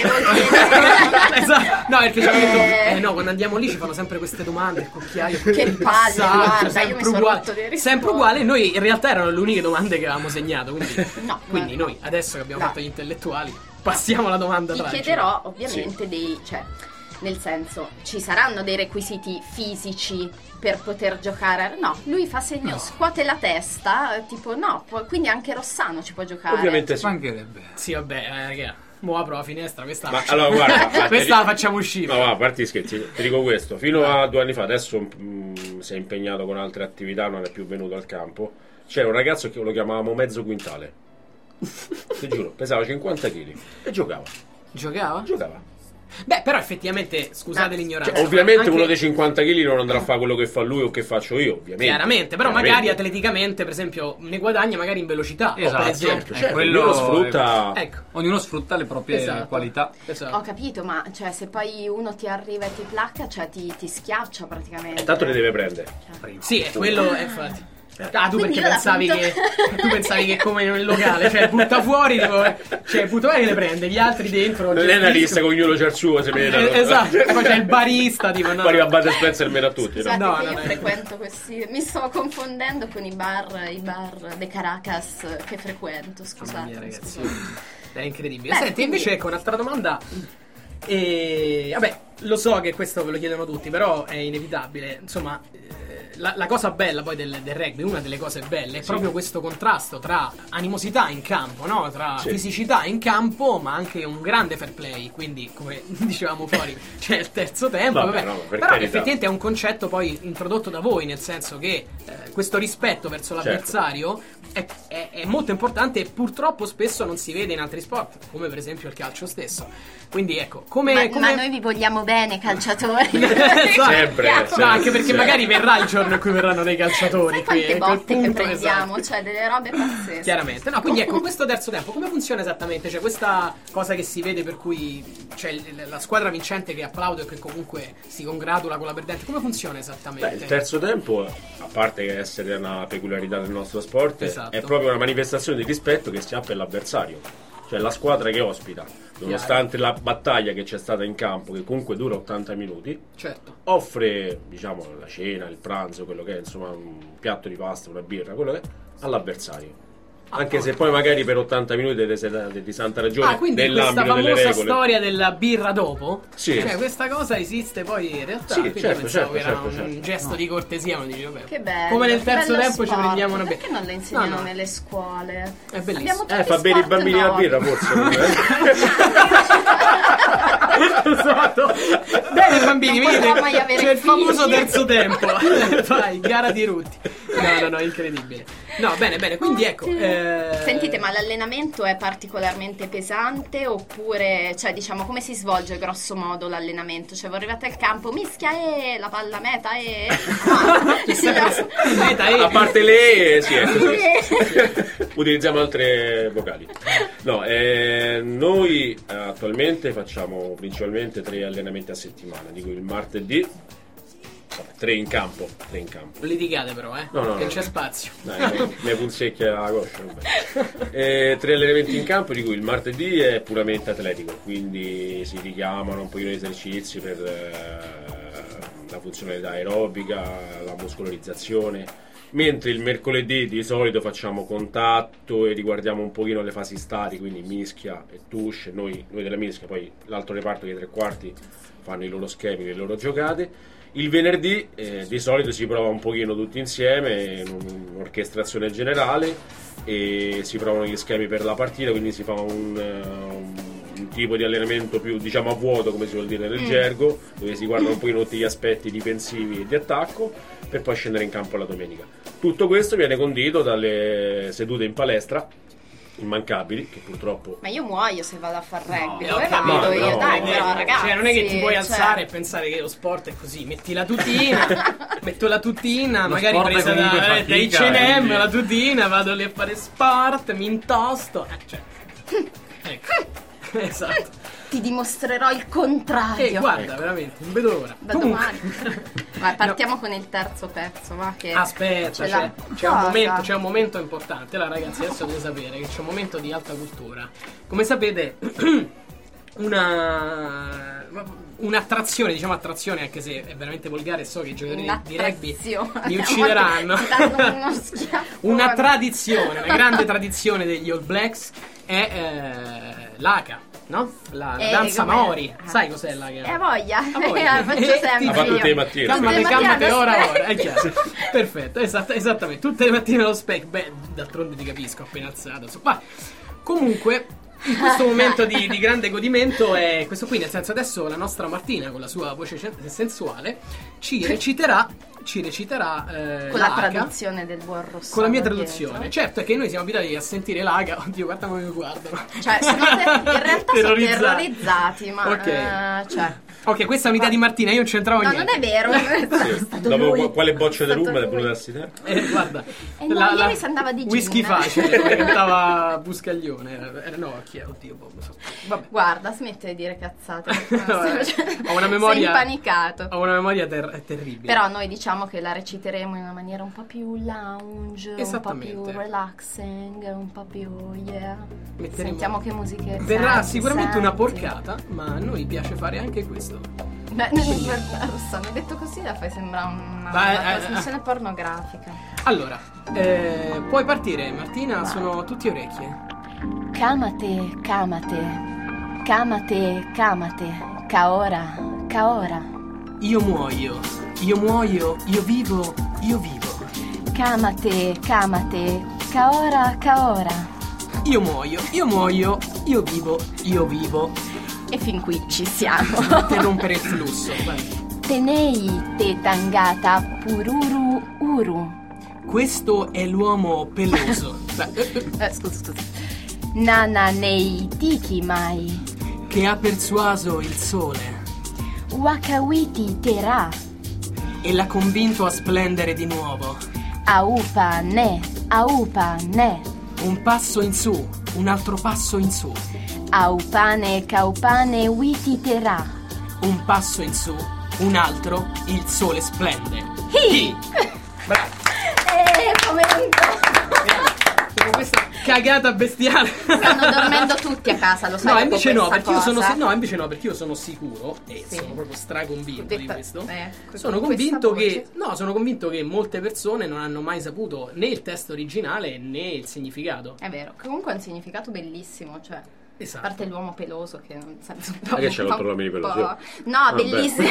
A: Esatto. No, perché ci hanno detto, no, quando andiamo lì ci fanno sempre queste domande, il cucchiaio,
B: che
A: il
B: palle, guarda,
A: sempre
B: io mi sono
A: uguale,
B: rotto di risposte.
A: sempre uguale. Noi in realtà erano le uniche domande che avevamo segnato, quindi, quindi
B: no.
A: Noi adesso che abbiamo fatto gli intellettuali passiamo alla domanda tragica.
B: Ti chiederò ovviamente nel senso, ci saranno dei requisiti fisici per poter giocare? No, lui fa segno, scuote la testa, tipo quindi anche Rossano ci può giocare.
C: Ovviamente sì.
D: Mancherebbe.
A: Sì, vabbè, raga, mo apro la finestra, questa
C: allora, guarda,
A: questa la facciamo uscire.
C: No, a parte gli scherzi, ti dico questo, fino a 2 anni fa, adesso si è impegnato con altre attività, non è più venuto al campo. C'era un ragazzo che lo chiamavamo mezzo quintale. Ti giuro, pesava 50 kg e giocava. Giocava.
A: Beh, però effettivamente, scusate l'ignoranza.
C: Cioè, ovviamente
A: anche...
C: uno dei 50 kg non andrà a fare quello che fa lui o che faccio io, ovviamente.
A: Chiaramente, però magari atleticamente, per esempio, ne guadagna magari in velocità.
D: Esatto,
A: per esempio.
C: Certo, ognuno sfrutta...
A: Ecco.
D: Ognuno sfrutta le proprie qualità.
B: Ho capito, ma cioè se poi uno ti arriva e ti placca, cioè ti schiaccia praticamente.
C: E tanto le deve prendere.
A: Sì, è quello, infatti. Tu
B: Quindi
A: perché pensavi che come nel locale, cioè butta fuori, cioè butta fuori e le prende, gli altri dentro.
C: Non è una lista con ognuno c'è il suo, se vede.
A: Esatto, poi c'è il barista, tipo
C: poi arriva a Bud & Spencer meno a tutti.
B: Scusate, no, io frequento questi, mi sto confondendo con i bar de Caracas che frequento, scusate.
A: Ragazzi, è incredibile. Senti, invece ecco un'altra domanda. E vabbè, lo so che questo ve lo chiedono tutti, però è inevitabile. Insomma, la cosa bella poi del rugby, una delle cose belle, è proprio questo contrasto tra animosità in campo, no? Tra fisicità in campo, ma anche un grande fair play. Quindi, come dicevamo fuori, c'è il terzo tempo. Però effettivamente è un concetto poi introdotto da voi, nel senso che questo rispetto verso l'avversario è molto importante e purtroppo spesso non si vede in altri sport, come per esempio il calcio stesso. Quindi ecco, come...
B: Ma noi vi vogliamo bene, calciatori.
C: Sempre.
A: No, anche perché magari verrà il giorno in cui verranno dei calciatori.
B: Sai quante botte che prendiamo,
A: esatto.
B: cioè delle robe pazzesche.
A: Chiaramente, no, quindi ecco, questo terzo tempo come funziona esattamente? Cioè questa cosa che si vede per cui c'è la squadra vincente che applaude e che comunque si congratula con la perdente, come funziona esattamente?
C: Beh, il terzo tempo, a parte che essere una peculiarità del nostro sport,
A: esatto.
C: è proprio una manifestazione di rispetto che si ha per l'avversario, cioè la squadra che ospita, nonostante la battaglia che c'è stata in campo, che comunque dura 80 minuti,
A: certo,
C: offre, diciamo, la cena, il pranzo, quello che è, insomma, un piatto di pasta, una birra, quello che è, all'avversario. Anche se poi magari per 80 minuti di santa ragione
A: quindi
C: nell'ambito
A: questa
C: delle
A: famosa
C: regole.
A: storia della birra dopo?
C: Sì.
A: Cioè questa cosa esiste poi in realtà?
C: Sì,
A: Quindi
C: certo,
A: pensavo che era
C: certo.
A: un gesto di cortesia, non dici, vabbè.
B: Che bello.
A: Come nel terzo
B: bello
A: tempo ci
B: sport.
A: prendiamo una birra.
B: Perché non le insegnano
A: No.
B: nelle scuole?
A: È bellissimo.
B: Abbiamo tanti
C: Fa bere i
B: sport
C: bambini la
B: nuovi.
C: birra, forse.
A: Esatto. Bene bambini,
B: Non
A: vedete?
B: potrò mai avere
A: C'è il famoso
B: figli.
A: terzo tempo. Vai, gara di rutti. No, incredibile. No, bene, quindi ecco.
B: Sentite, ma l'allenamento è particolarmente pesante oppure, cioè diciamo, come si svolge grosso modo l'allenamento? Cioè voi arrivate al campo, mischia e la palla meta e...
A: Meta,
C: A parte le sì, è così. Utilizziamo altre vocali. No, noi attualmente facciamo principalmente 3 allenamenti a settimana, di cui il martedì, 3 in campo.
A: Litigate però,
C: No,
A: che
C: no.
A: c'è spazio.
C: Dai, mi punzecchia la coscia. 3 allenamenti in campo, di cui il martedì è puramente atletico, quindi si richiamano un pochino di esercizi per la funzionalità aerobica, la muscolarizzazione, mentre il mercoledì di solito facciamo contatto e riguardiamo un pochino le fasi stati, quindi mischia e touche, noi della mischia, poi l'altro reparto dei 3/4 fanno i loro schemi, le loro giocate. Il venerdì di solito si prova un pochino tutti insieme in un'orchestrazione generale e si provano gli schemi per la partita, quindi si fa un tipo di allenamento più, diciamo, a vuoto, come si vuol dire nel gergo, dove si guardano un pochino tutti gli aspetti difensivi e di attacco per poi scendere in campo la domenica. Tutto questo viene condito dalle sedute in palestra immancabili, che purtroppo...
B: Ma io muoio se vado a far rugby,
A: No,
B: dove
A: no,
B: vado io?
C: no,
B: Dai,
C: no,
B: però
C: no.
B: ragazzi,
A: Cioè non è che ti puoi
B: cioè,
A: alzare e pensare che lo sport è così, metti la tutina, metto la tutina,
D: Lo
A: magari
D: sport è
A: presa
D: comunque
A: da
D: fatica,
A: H&M,
D: quindi.
A: la tutina, vado lì a fare sport, mi intosto, cioè, ecco, esatto.
B: ti dimostrerò il contrario.
A: Guarda, veramente, non vedo l'ora.
B: Da
A: Comunque,
B: domani. Vai, partiamo con il terzo pezzo, va, che
A: aspetta,
B: ce l'ha.
A: c'è un momento importante. Là, ragazzi, adesso dovete sapere che c'è un momento di alta cultura. Come sapete, un'attrazione, diciamo attrazione, anche se è veramente volgare, so che i giocatori di rugby mi uccideranno. Una tradizione, una grande tradizione degli All Blacks è l'haka, no? La danza
B: com'è?
A: Maori. Sai cos'è l'haka?
B: Voglia.
A: voglia.
B: La faccio sempre.
C: Ha fatto
B: io.
C: tutte le mattine.
A: Calmate ora,
B: aspetta.
A: è chiaro. Perfetto, esattamente. Tutte le mattine allo spec. Beh, d'altronde ti capisco, appena alzato. Vai. Comunque, in questo momento di grande godimento è questo qui, nel senso, adesso la nostra Martina, con la sua voce sensuale, ci reciterà
B: Con la
A: l'H
B: traduzione del buon rosso.
A: con la mia traduzione. Certo, è che noi siamo abituati a sentire l'H. Oddio, guarda come mi guardano.
B: Cioè, in realtà sono terrorizzati, ma
A: Ok.
B: cioè.
A: Ok, questa è un'idea di Martina, io non c'entravo
B: No,
A: niente.
B: non è vero. È stato
C: Dopo
B: lui.
C: quale boccia di
B: È stato
C: rum
B: lui.
C: dell'università?
A: Guarda,
B: no, ieri si andava di gin.
A: whisky facile, come cantava Buscaglione. Era no, chi è? Oddio, non so. Vabbè.
B: Guarda, smetti di dire cazzate.
A: Ho una memoria.
B: Sei impanicato.
A: Ho una memoria terribile.
B: Però noi diciamo che la reciteremo in una maniera un po' più lounge, un po'
A: Esattamente.
B: più relaxing, un po' più
A: Metteremo-
B: Sentiamo che musiche.
A: Verrà
B: senti,
A: sicuramente una
B: senti.
A: porcata, ma a noi piace fare anche questo.
B: Beh, Rossa, mi hai detto così la fai sembrare una trasmissione pornografica.
A: Allora, puoi partire, Martina, sono tutti orecchie.
B: Kamate, kamate, kamate, kamate, kaora, kaora.
A: Io muoio, io vivo.
B: Kamate, kamate, kaora, kaora.
A: Io muoio, io vivo.
B: E fin qui ci siamo.
A: Interrompere il flusso. Vai.
B: Tenei te tangata pururu uru.
A: Questo è l'uomo peloso.
B: Scusa. Nana nei tiki mai.
A: Che ha persuaso il sole.
B: Wakawiti terà.
A: E l'ha convinto a splendere di nuovo.
B: Aupa ne.
A: Un passo in su, un altro passo in su.
B: Aupane caupane witi terà.
A: Un passo in su, un altro, il sole splende.
B: Hi!
A: Bravo.
B: Come
A: Dopo questa cagata bestiale.
B: Stanno dormendo tutti a casa, lo sai.
A: No, invece no, perché io sono
B: cosa?
A: no, invece no, perché io sono sicuro e
B: Sì.
A: sono proprio straconvinto di questo.
B: Sono
A: Convinto che molte persone non hanno mai saputo né il testo originale né il significato.
B: È vero, comunque ha un significato bellissimo, cioè.
A: Esatto.
B: A parte l'uomo peloso che non sa.
C: Ma che c'è contro l'uomini pelosi?
B: No, bellissimo.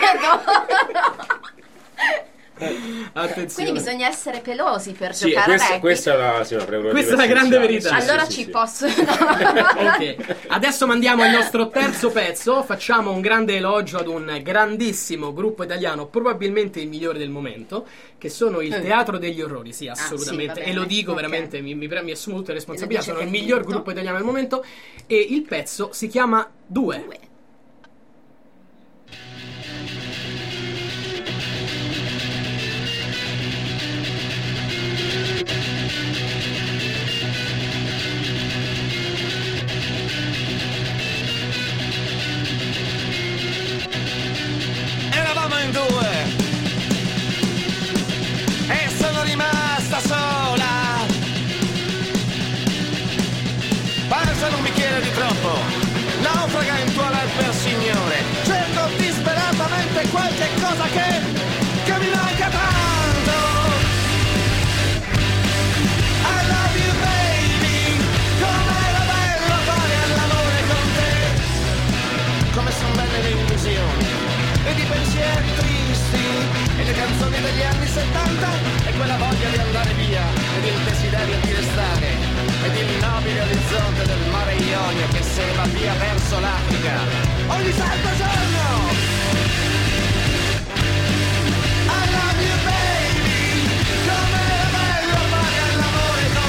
A: Attenzione.
B: Quindi bisogna essere pelosi per
C: Sì,
B: giocare a rugby.
C: questa è la prerogativa
A: Questa è la grande verità.
C: essenziale.
B: Allora
C: Sì,
B: ci
C: sì.
B: posso.
A: Ok, adesso mandiamo il nostro terzo pezzo. Facciamo un grande elogio ad un grandissimo gruppo italiano, probabilmente il migliore del momento, che sono il Teatro degli Orrori. Sì, assolutamente.
B: sì, va bene.
A: E lo dico
B: Ok.
A: veramente, mi assumo tutte le responsabilità.
B: dice
A: Sono il
B: per
A: miglior
B: vinto.
A: gruppo italiano del momento. E il pezzo si chiama Due.
E: Eravamo in due e sono rimasta sola. Passa un bicchiere di troppo, naufraga in tua per signore. Cerco disperatamente qualche cosa che mi manca tanto. I love you baby, com'era bello fare all'amore con te. Come son belle le illusioni ed i pensieri tristi e le canzoni degli anni 70 e quella voglia di andare via ed il desiderio di restare ed il nobile orizzonte del mare Ionio che se va via verso l'Africa ogni santo giorno. I love you baby, come era bello fare all'amore con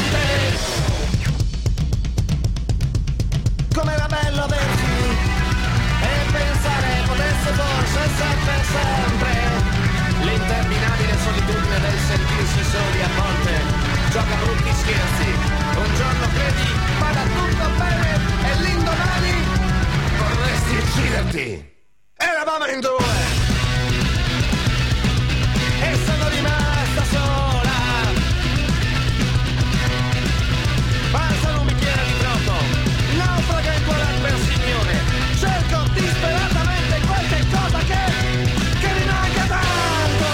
E: te. Come era bello averti e pensare potesse forse essere per sempre. L'interminabile solitudine del sentirsi soli a volte gioca brutti scherzi. Un giorno credi vada tutto bene e l'indomani vorresti ucciderti. Eravamo in due e sono rimasta sola. Passa un bicchiere di troppo, naufraga in quella per signore. Cerco disperatamente qualche cosa che mi manca tanto.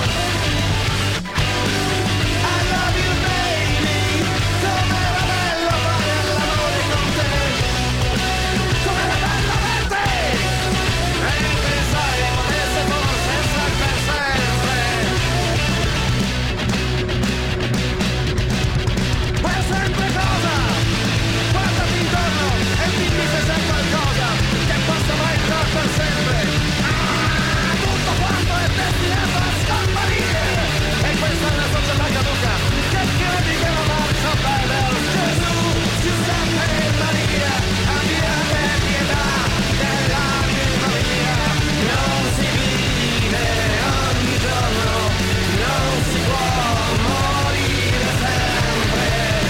E: I love you baby, com'era bello fare all'amore con te. Com'era bello averti e pensare potesse forse essere per sempre. Per sempre cosa? Guardati intorno e dimmi se c'è qualcosa che possa mai durare per sempre. Tutto quanto è destinato a scomparire e questa è una società caduca che credi che non marcia bene. Gesù, Giuseppe e Maria, abbiate pietà dell'anima mia. Non si vive ogni giorno, non si può morire sempre.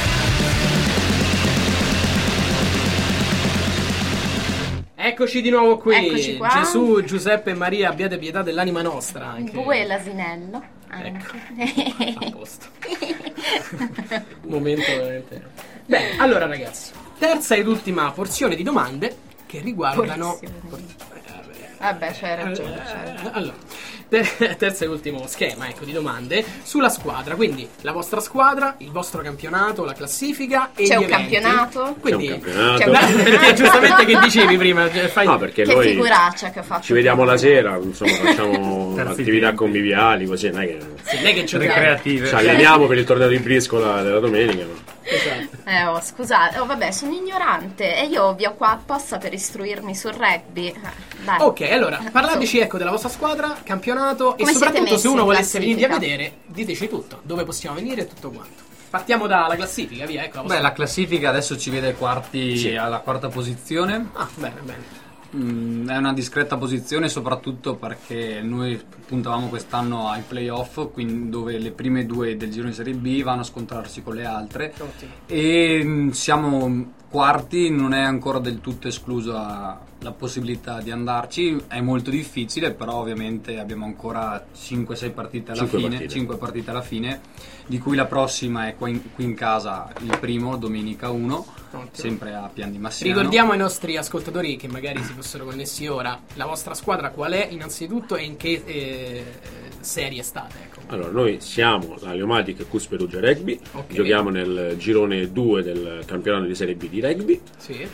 A: Eccoci di nuovo qui.
B: Eccoci qua.
A: Gesù, Giuseppe e Maria, abbiate pietà dell'anima nostra. Anche.
B: Bue e l'asinello.
A: Ecco.
B: Anche.
A: A posto. Un momento veramente. Bene, allora ragazzi, terza ed ultima porzione di domande che riguardano.
B: Vabbè, c'hai ragione.
A: Allora, terzo e ultimo schema, ecco, di domande sulla squadra. Quindi la vostra squadra, il vostro campionato, la classifica e
B: C'è
A: gli
B: un
A: eventi.
B: campionato?
A: Quindi,
C: C'è un campionato.
B: C'è un
A: perché giustamente che dicevi prima, fai
C: No, perché
B: Che
C: noi
B: figuraccia che ha fatto.
C: ci vediamo la sera, insomma, facciamo
D: Terzi
C: attività
D: tempo.
C: conviviali, così non è che
A: sì, non è che c'è
D: Recreative.
C: ci alleniamo per il torneo di briscola della domenica, no?
A: Esatto.
B: Scusate, vabbè, sono ignorante e io vi ho qua apposta per istruirmi sul rugby. Dai.
A: Ok, allora, parlateci ecco della vostra squadra, campionato
B: Come
A: e soprattutto se uno
B: in
A: volesse venirvi a
B: classifica?
A: vedere, diteci tutto, dove possiamo venire e tutto quanto. Partiamo dalla classifica, via, ecco.
D: Beh, la classifica adesso ci vede quarti
C: Sì.
D: alla quarta posizione.
A: Ah, bene.
D: È una discreta posizione soprattutto perché noi puntavamo quest'anno ai playoff, quindi dove le prime due del girone di Serie B vanno a scontrarsi con le altre.
A: Ottimo.
D: E siamo quarti, non è ancora del tutto esclusa la possibilità di andarci, è molto difficile, però ovviamente abbiamo ancora 5-6 partite alla fine, 5 partite alla fine, di cui la prossima è qui in casa il primo, domenica 1, sempre a Pian di Massiano.
A: Ricordiamo ai nostri ascoltatori che magari si fossero connessi ora, la vostra squadra qual è innanzitutto e in che serie state, ecco.
C: Allora, noi siamo la Leomatic Cus Perugia Rugby,
A: Ok.
C: giochiamo nel girone 2 del campionato di Serie B di rugby.
A: Sì.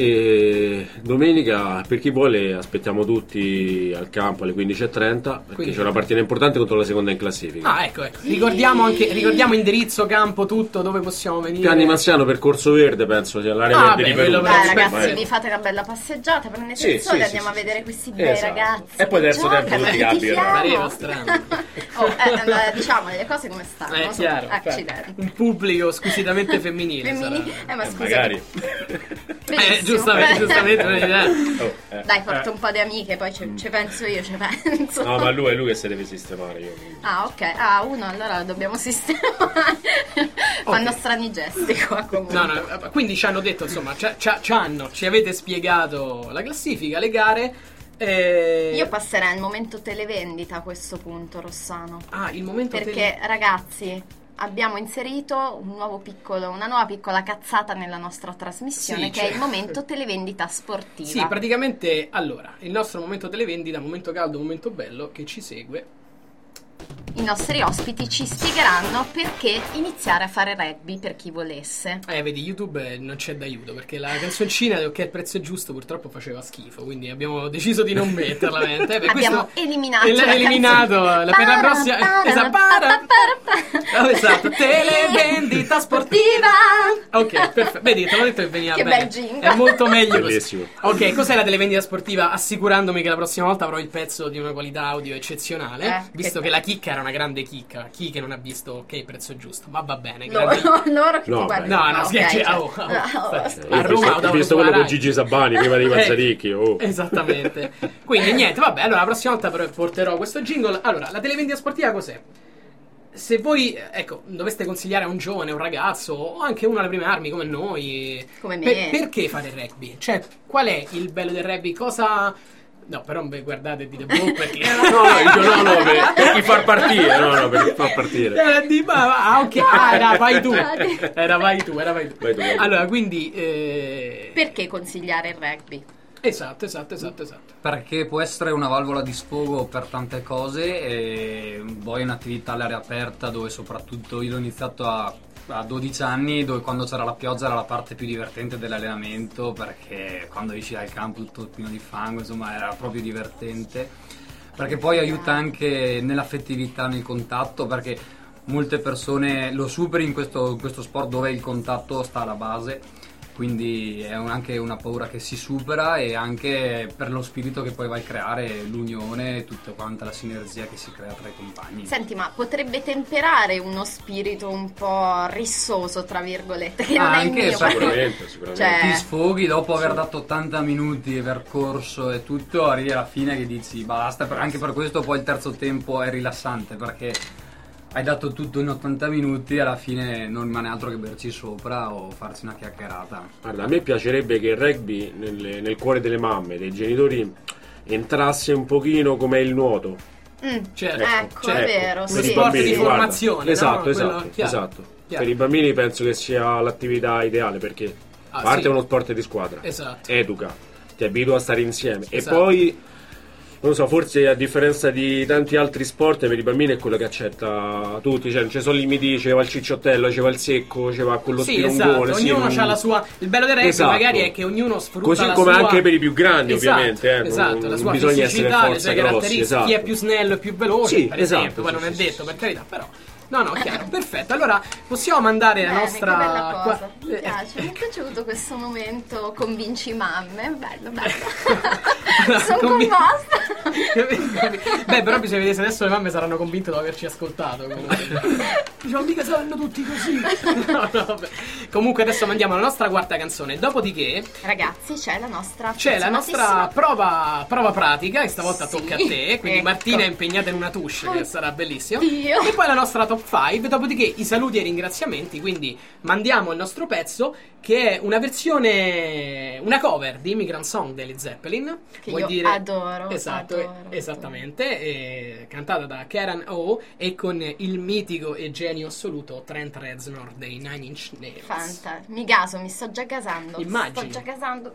C: E domenica, per chi vuole, aspettiamo tutti al campo alle 15:30 perché
A: Quindi-
C: c'è una partita importante contro la seconda in classifica.
A: Ah, ecco. Ricordiamo indirizzo, campo, tutto, dove possiamo venire.
C: Pian di Massiano, Percorso Verde, penso sia l'area
A: Ah,
C: verde di
A: beh, quello
C: Perugia.
B: Dai
A: Beh,
B: ragazzi,
A: beh.
B: vi fate una bella passeggiata, prendete
C: Sì,
B: il sole
C: sì,
B: e andiamo
C: sì,
B: a vedere
C: sì.
B: questi bei
C: Esatto.
B: ragazzi.
C: E poi terzo tempo
B: giocano,
C: tutti a birra.
B: tifiamo.
A: Pareva strano.
B: Diciamo le cose come stanno.
A: È chiaro.
B: Accidenti.
A: Un pubblico squisitamente femminile.
B: Femminili,
A: sarà.
B: ma scusa.
C: Magari.
B: Benissimo.
A: Giustamente.
B: Dai, porto un po' di amiche, poi ci penso io, ci penso.
C: No, ma lui è lui che si deve sistemare. Io.
B: Ah, ok. Ah, uno allora lo dobbiamo sistemare. Fanno strani gesti qua comunque.
A: No, quindi ci hanno detto, insomma, ci avete spiegato la classifica, le gare.
B: Io passerei al momento televendita a questo punto, Rossano.
A: Ah, il momento
B: Perché, ragazzi, abbiamo inserito una nuova piccola cazzata nella nostra trasmissione,
A: Sì,
B: che
A: cioè-
B: è il momento televendita sportiva.
A: Sì, praticamente, allora, il nostro momento televendita, momento caldo, momento bello, che ci segue.
B: I nostri ospiti ci spiegheranno perché iniziare a fare rugby per chi volesse.
A: Vedi, YouTube non c'è d'aiuto, perché la canzoncina che il prezzo è giusto purtroppo faceva schifo, quindi abbiamo deciso di non metterla.
B: Abbiamo eliminato
A: la per la prossima. Esatto, televendita sportiva. Ok, perfetto. Vedi, te l'ho detto che veniva
B: Che
A: bene.
B: bel jingle.
A: È molto meglio così.
C: Bellissimo.
A: Ok, cos'è la televendita sportiva? Assicurandomi che la prossima volta avrò il pezzo di una qualità audio eccezionale, visto che la chicca era una grande chicca. Chi che non ha visto ok, il prezzo è giusto, ma va bene. grande-
B: Loro che
C: No,
B: ti guardano.
A: No, no,
B: ok,
A: scherzi.
B: cioè-
A: A Roma
C: Ho visto quello con Gigi Sabani prima dei Mazzaricchi.
A: Esattamente. Quindi niente, vabbè, allora la prossima volta porterò questo jingle. Allora, la televendita sportiva cos'è? Se voi, ecco, doveste consigliare a un giovane, un ragazzo o anche uno alle prime armi come noi,
B: Come me.
A: perché fare il rugby? Cioè, qual è il bello del rugby? Cosa... No, però guardate e dite boh, perché...
C: No, per chi far partire. No, per chi far partire.
A: Ok, vai tu.
B: Vai tu.
C: Vai tu.
A: Allora, quindi...
B: Perché consigliare il rugby?
A: Esatto.
D: Perché può essere una valvola di sfogo per tante cose e poi è un'attività all'aria aperta dove soprattutto io ho iniziato a 12 anni, dove quando c'era la pioggia era la parte più divertente dell'allenamento, perché quando esci dal campo tutto pieno di fango, insomma era proprio divertente, perché poi aiuta anche nell'affettività, nel contatto, perché molte persone lo superi in questo sport dove il contatto sta alla base, quindi è anche una paura che si supera e anche per lo spirito che poi vai a creare, l'unione e tutta quanta la sinergia che si crea tra i compagni.
B: Senti, ma potrebbe temperare uno spirito un po' rissoso, tra virgolette, che non è il
D: Anche,
B: mio.
C: Sicuramente.
B: Cioè-
D: Ti sfoghi dopo aver dato 80 minuti e aver corso e tutto, arrivi alla fine che dici basta, anche per questo poi il terzo tempo è rilassante, perché hai dato tutto in 80 minuti e alla fine non rimane altro che berci sopra o farsi una chiacchierata.
C: Guarda, a me piacerebbe che il rugby nel cuore delle mamme, dei genitori, entrasse un pochino come il nuoto.
A: Certo.
B: Ecco, è vero,
A: uno
C: Per
B: sì.
C: i
A: sport di
C: bambini, guarda.
A: formazione,
C: Esatto,
A: no?
C: esatto,
A: Quello- chiaro,
C: esatto.
A: chiaro.
C: Per i bambini penso che sia l'attività ideale, perché a parte
A: sì.
C: è uno sport di squadra,
A: Esatto.
C: educa, ti abitua a stare insieme
A: Esatto.
C: e poi non lo so, forse a differenza di tanti altri sport per i bambini è quello che accetta tutti, cioè non ci sono limiti, c'è va il cicciottello, c'è va il secco, c'è va quello
A: Sì,
C: spilungone,
A: esatto,
C: sì,
A: ognuno
C: non-
A: ha la sua. Il bello del rugby
C: Esatto.
A: magari è che ognuno sfrutta
C: Così
A: la
C: come
A: sua...
C: anche per i più grandi,
A: Esatto,
C: ovviamente,
A: esatto,
C: non
A: la sua
C: bisogna essere
A: fisicità, le
C: forza
A: sue
C: grossi,
A: caratteristiche,
C: esatto.
A: chi è più snello e più veloce,
C: Sì,
A: per
C: esatto,
A: esempio, poi
C: sì,
A: non è
C: sì,
A: detto,
C: sì,
A: per carità, però No, chiaro, perfetto. Allora possiamo mandare la nostra.
B: Che bella cosa. Mi piace, mi è piaciuto questo momento convinci mamme. Bello. Sono commossa.
A: Beh, però bisogna vedere se adesso le mamme saranno convinte dopo averci ascoltato. Diciamo, mica saranno tutti così. No, vabbè. Comunque adesso mandiamo la nostra quarta canzone. Dopodiché,
B: ragazzi, c'è la nostra
A: prova pratica, e stavolta tocca a te. Quindi
B: ecco.
A: Martina è impegnata in una touche, che sarà bellissimo.
B: Dio.
A: E poi la nostra top 5. Dopodiché i saluti e i ringraziamenti. Quindi mandiamo il nostro pezzo, che è una versione, una cover di Immigrant Song degli Zeppelin.
B: Che io adoro.
A: Esatto,
B: adoro,
A: esattamente. Cantata da Karen O e con il mitico e genio assoluto Trent Reznor dei Nine Inch Nails.
B: Fantastico. Mi gaso, mi sto già gasando.
A: Immagini.
B: Mi sto già gasando.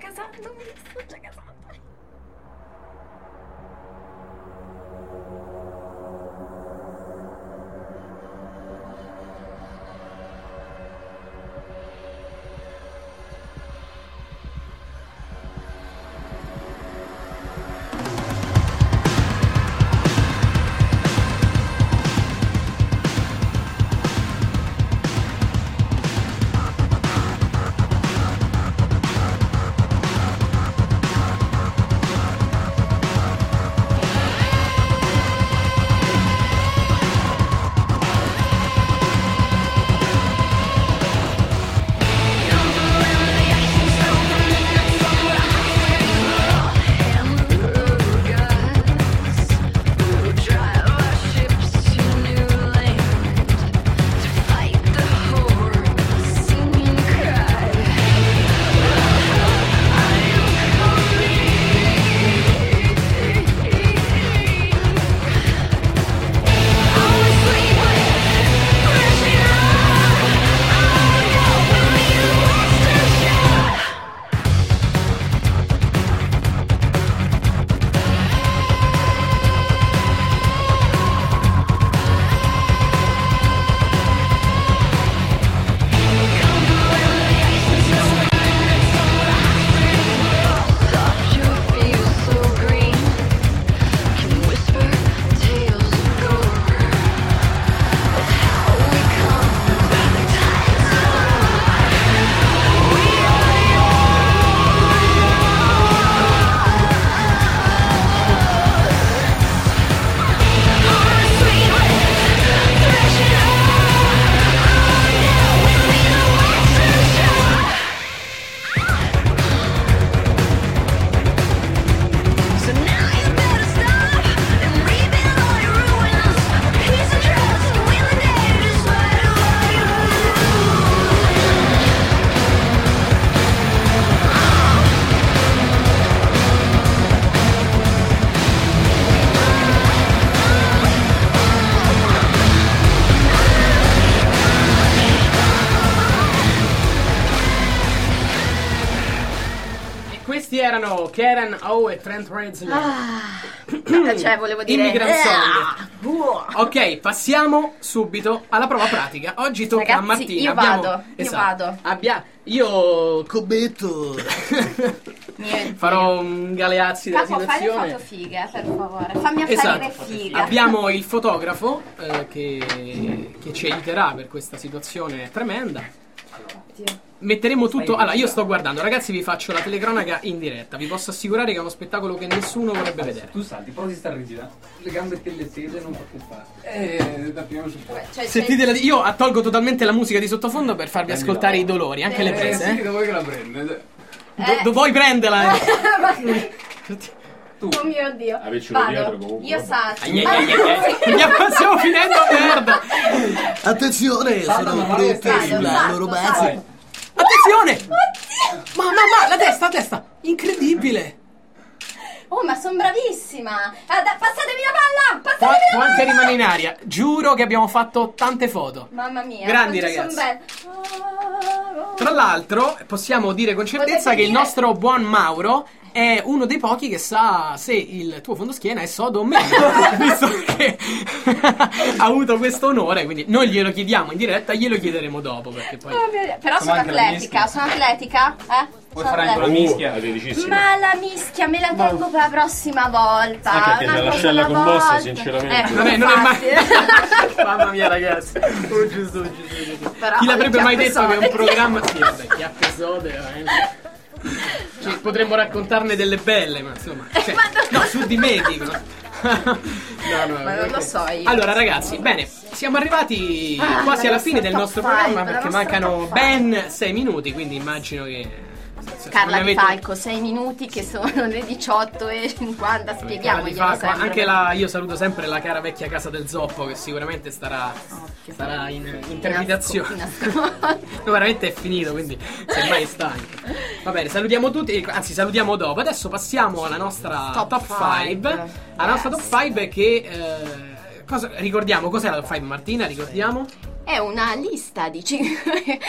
A: Questi erano Karen O e Trent Reznor.
B: Cioè, volevo dire
A: Immigrant Song. Ok, passiamo subito alla prova pratica. Oggi tocca
B: ragazzi,
A: a Martina.
B: Io vado.
A: Io commetto. Farò un galeazzi della
B: Capo, fai le
A: situazione.
B: foto fighe, per favore. Fammi apparire figa.
A: Abbiamo il fotografo che ci aiuterà per questa situazione tremenda. Metteremo tutto. Allora, io sto guardando, ragazzi, vi faccio la telecronaca in diretta. Vi posso assicurare che è uno spettacolo che nessuno vorrebbe vedere.
D: Tu salti, però si sta rigida. Le gambe tese non fa più fare. Da prima su poi.
A: Sentite, io tolgo totalmente la musica di sottofondo per farvi ascoltare i dolori, anche le prese.
D: Sì, dove che la prende?
A: Vuoi prenderla?
B: Tu. Oh mio Dio.
C: Vado.
B: Io salto.
A: Stiamo finendo, merda.
G: Attenzione, sono pronti sulla loro base.
A: Attenzione! Ma la testa! Incredibile!
B: Oh, ma sono bravissima! Passatemi la palla!
A: Può anche rimanere in aria. Giuro che abbiamo fatto tante foto.
B: Mamma mia.
A: Grandi ragazzi. Tra l'altro, possiamo dire con certezza che il nostro buon Mauro è uno dei pochi che sa se il tuo fondoschiena è sodo o meno, visto che ha avuto questo onore, quindi non glielo chiediamo in diretta, glielo chiederemo dopo, perché poi...
B: Però sono atletica,
D: Puoi fare anche la mischia?
B: Ma la mischia me la tengo per la prossima volta.
C: Anche perché c'è l'ascella con bossa, sinceramente.
A: Non è mai... Mamma mia, ragazzi. Giusto. Chi l'avrebbe mai detto che è un programma... Sì, vabbè, chiappe sode, veramente. Potremmo raccontarne delle belle, ma insomma... no, su di me, dico. No,
B: ma non lo so io.
A: Allora, ragazzi, bene, siamo arrivati quasi alla fine del nostro programma, perché mancano ben 6 minuti, quindi immagino che...
B: Carla Di Falco, 6 minuti che sono le 18:50, spieghiamoglielo sempre.
A: Anche io saluto sempre la cara vecchia casa del Zoppo, che sicuramente starà in interpretazione. No, veramente è finito, quindi semmai è stanco. Va bene, salutiamo tutti, anzi salutiamo dopo. Adesso passiamo alla nostra top 5. Alla nostra top 5 che... ricordiamo, cos'è la top 5, Martina? Ricordiamo?
B: È una lista di 5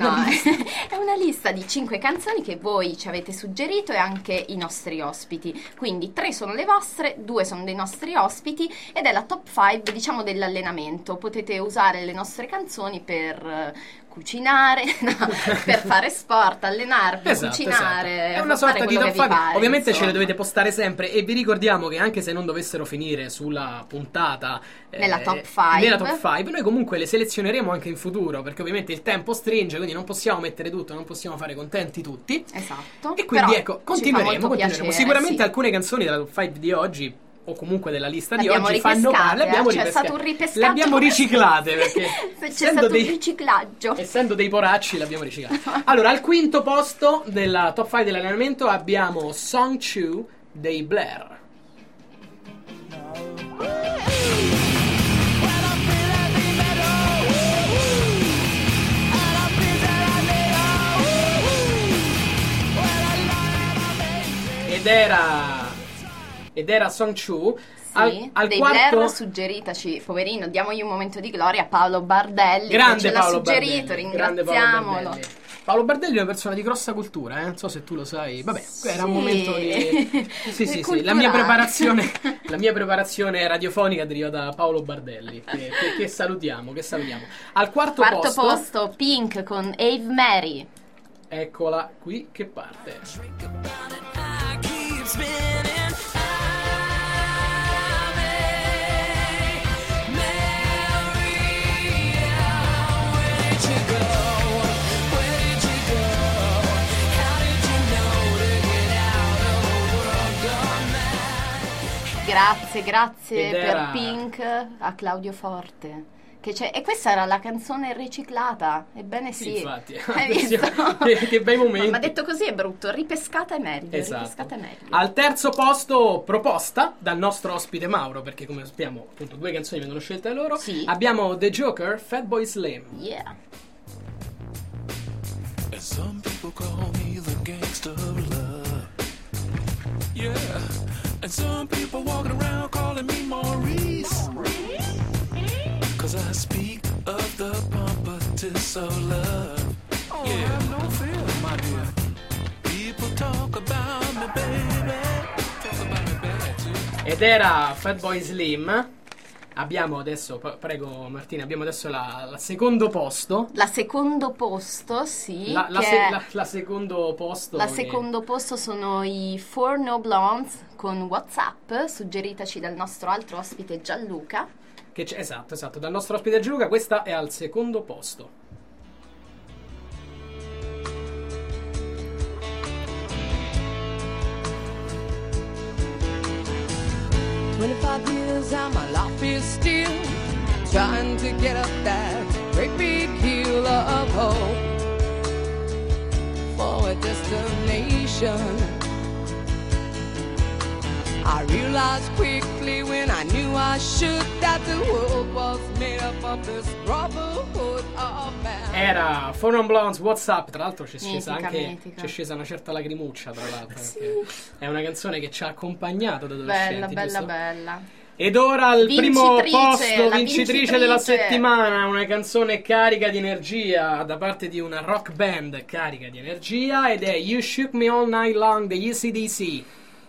B: è una lista di 5 canzoni che voi ci avete suggerito e anche i nostri ospiti. Quindi 3 sono le vostre, 2 sono dei nostri ospiti ed è la top 5, diciamo, dell'allenamento. Potete usare le nostre canzoni per cucinare, per fare sport, allenarvi, cucinare.
A: È una sorta di top 5. Ovviamente
B: insomma.
A: Ce le dovete postare sempre e vi ricordiamo che anche se non dovessero finire sulla puntata
B: nella top 5,
A: noi comunque le selezioneremo anche in futuro, perché ovviamente il tempo stringe, quindi non possiamo mettere tutto, non possiamo fare contenti tutti.
B: Esatto.
A: E quindi
B: però
A: ecco, continueremo.
B: Piacere,
A: Sicuramente
B: sì.
A: Alcune canzoni della top 5 di oggi o comunque della lista di
B: L'abbiamo
A: oggi fanno parte,
B: c'è stato un ripescato,
A: le abbiamo riciclate perché
B: c'è stato un riciclaggio,
A: essendo dei poracci l'abbiamo riciclate. Allora, al quinto posto della top 5 dell'allenamento abbiamo Song 2 dei Blair. Ed era Song 2.
B: Sì,
A: al
B: dei
A: quarto...
B: Blair, suggeritaci, poverino, diamogli un momento di gloria a Paolo Bardelli,
A: grande
B: che ce
A: Paolo
B: l'ha suggerito,
A: Bardelli,
B: ringraziamolo.
A: Paolo Bardelli è una persona di grossa cultura, non so se tu lo sai. Vabbè, era un momento di... Sì, la mia preparazione radiofonica deriva da Paolo Bardelli, che salutiamo, Al quarto
B: posto Pink con Ave Mary.
A: Eccola qui che parte.
B: Grazie per Pink a Claudio Forte. E questa era la canzone riciclata, ebbene sì.
A: Infatti.
B: Hai visto?
A: che bei momenti.
B: Ma detto così è brutto, ripescata è meglio.
A: Esatto.
B: Ripescata è meglio.
A: Al terzo posto, proposta dal nostro ospite Mauro, perché come sappiamo appunto 2 canzoni vengono scelte da loro.
B: Sì.
A: Abbiamo The Joker, Fatboy Slim.
B: Yeah.
E: And some people call me the gangster of love. Yeah. And some people walking around calling me Maurice. Cause I speak of the pompous of love. Oh, yeah. Have no fear, my dear. People talk about me, baby. Talk about me bad too.
A: Ed era Fatboy Slim. Abbiamo adesso, prego Martina, abbiamo adesso la secondo posto.
B: La secondo posto, sì.
A: La secondo posto.
B: La secondo posto sono i Four No Blondes con WhatsApp, suggeritaci dal nostro altro ospite Gianluca.
A: Esatto, dal nostro ospite Gianluca, questa è al secondo posto.
H: Years and my life is still trying to get up that great big hill of hope for a destination. I realized quickly when I knew I should that the world was made up of this brotherhood of man.
A: Era Four Non Blondes, WhatsApp, tra l'altro c'è scesa
B: mitica.
A: c'è scesa una certa lacrimuccia, tra l'altro,
B: sì.
A: È una canzone che ci ha accompagnato da adolescenti.
B: Bella.
A: Ed ora il primo posto,
B: la
A: vincitrice della settimana, una canzone carica di energia da parte di una rock band carica di energia, ed è You Shook Me All Night Long degli AC/DC.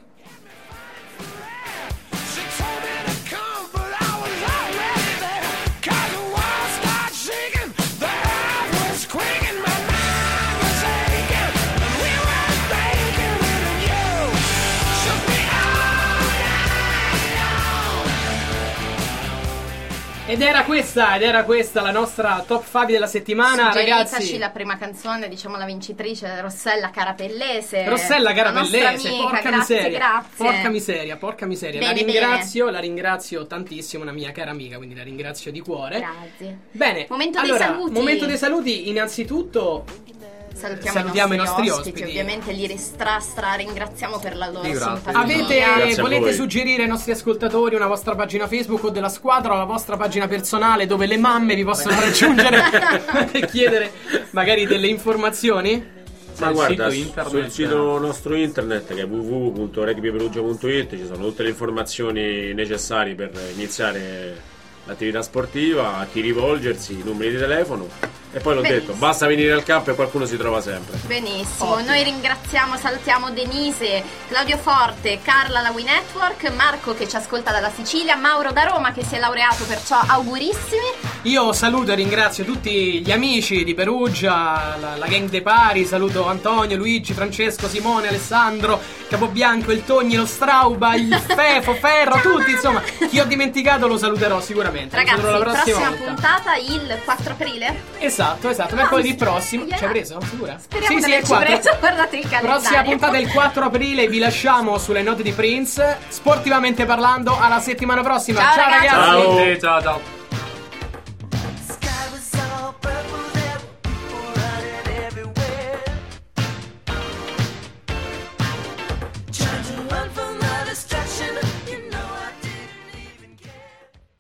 A: Ed era questa la nostra top 5 della settimana, ragazzi.
B: La prima canzone, diciamo la vincitrice, Rossella Carapellese.
A: Rossella Carapellese,
B: amica,
A: porca miseria.
B: Bene,
A: la ringrazio tantissimo, una mia cara amica, quindi la ringrazio di cuore.
B: Grazie.
A: Bene, momento dei saluti. Innanzitutto salutiamo i nostri ospiti.
B: Ovviamente li ringraziamo per la loro simpatia.
A: Volete suggerire ai nostri ascoltatori una vostra pagina Facebook o della squadra o la vostra pagina personale dove le mamme vi possono raggiungere e chiedere magari delle informazioni?
C: Ma guarda, sul sito nostro internet che è www.rugbyperugia.it ci sono tutte le informazioni necessarie per iniziare l'attività sportiva, a chi rivolgersi, i numeri di telefono. E poi l'ho detto, basta venire al campo e qualcuno si trova sempre.
B: Benissimo, noi salutiamo Denise, Claudio Forte, Carla la We Network, Marco che ci ascolta dalla Sicilia, Mauro da Roma che si è laureato, perciò augurissimi.
A: Io saluto e ringrazio tutti gli amici di Perugia, la gang dei pari, saluto Antonio, Luigi, Francesco, Simone, Alessandro, Capobianco, il Togni, lo Strauba, il Fefo, Ferro, tutti, insomma, chi ho dimenticato lo saluterò sicuramente.
B: Ragazzi,
A: la
B: prossima puntata il 4 aprile?
A: Esatto, mercoledì prossimo. Ci hai preso? Sicura?
B: Speriamo di averci preso, guardate il calendario.
A: Prossima puntata il 4 aprile, vi lasciamo sulle note di Prince. Sportivamente parlando, alla settimana prossima.
B: Ciao
A: ragazzi.
D: Ciao.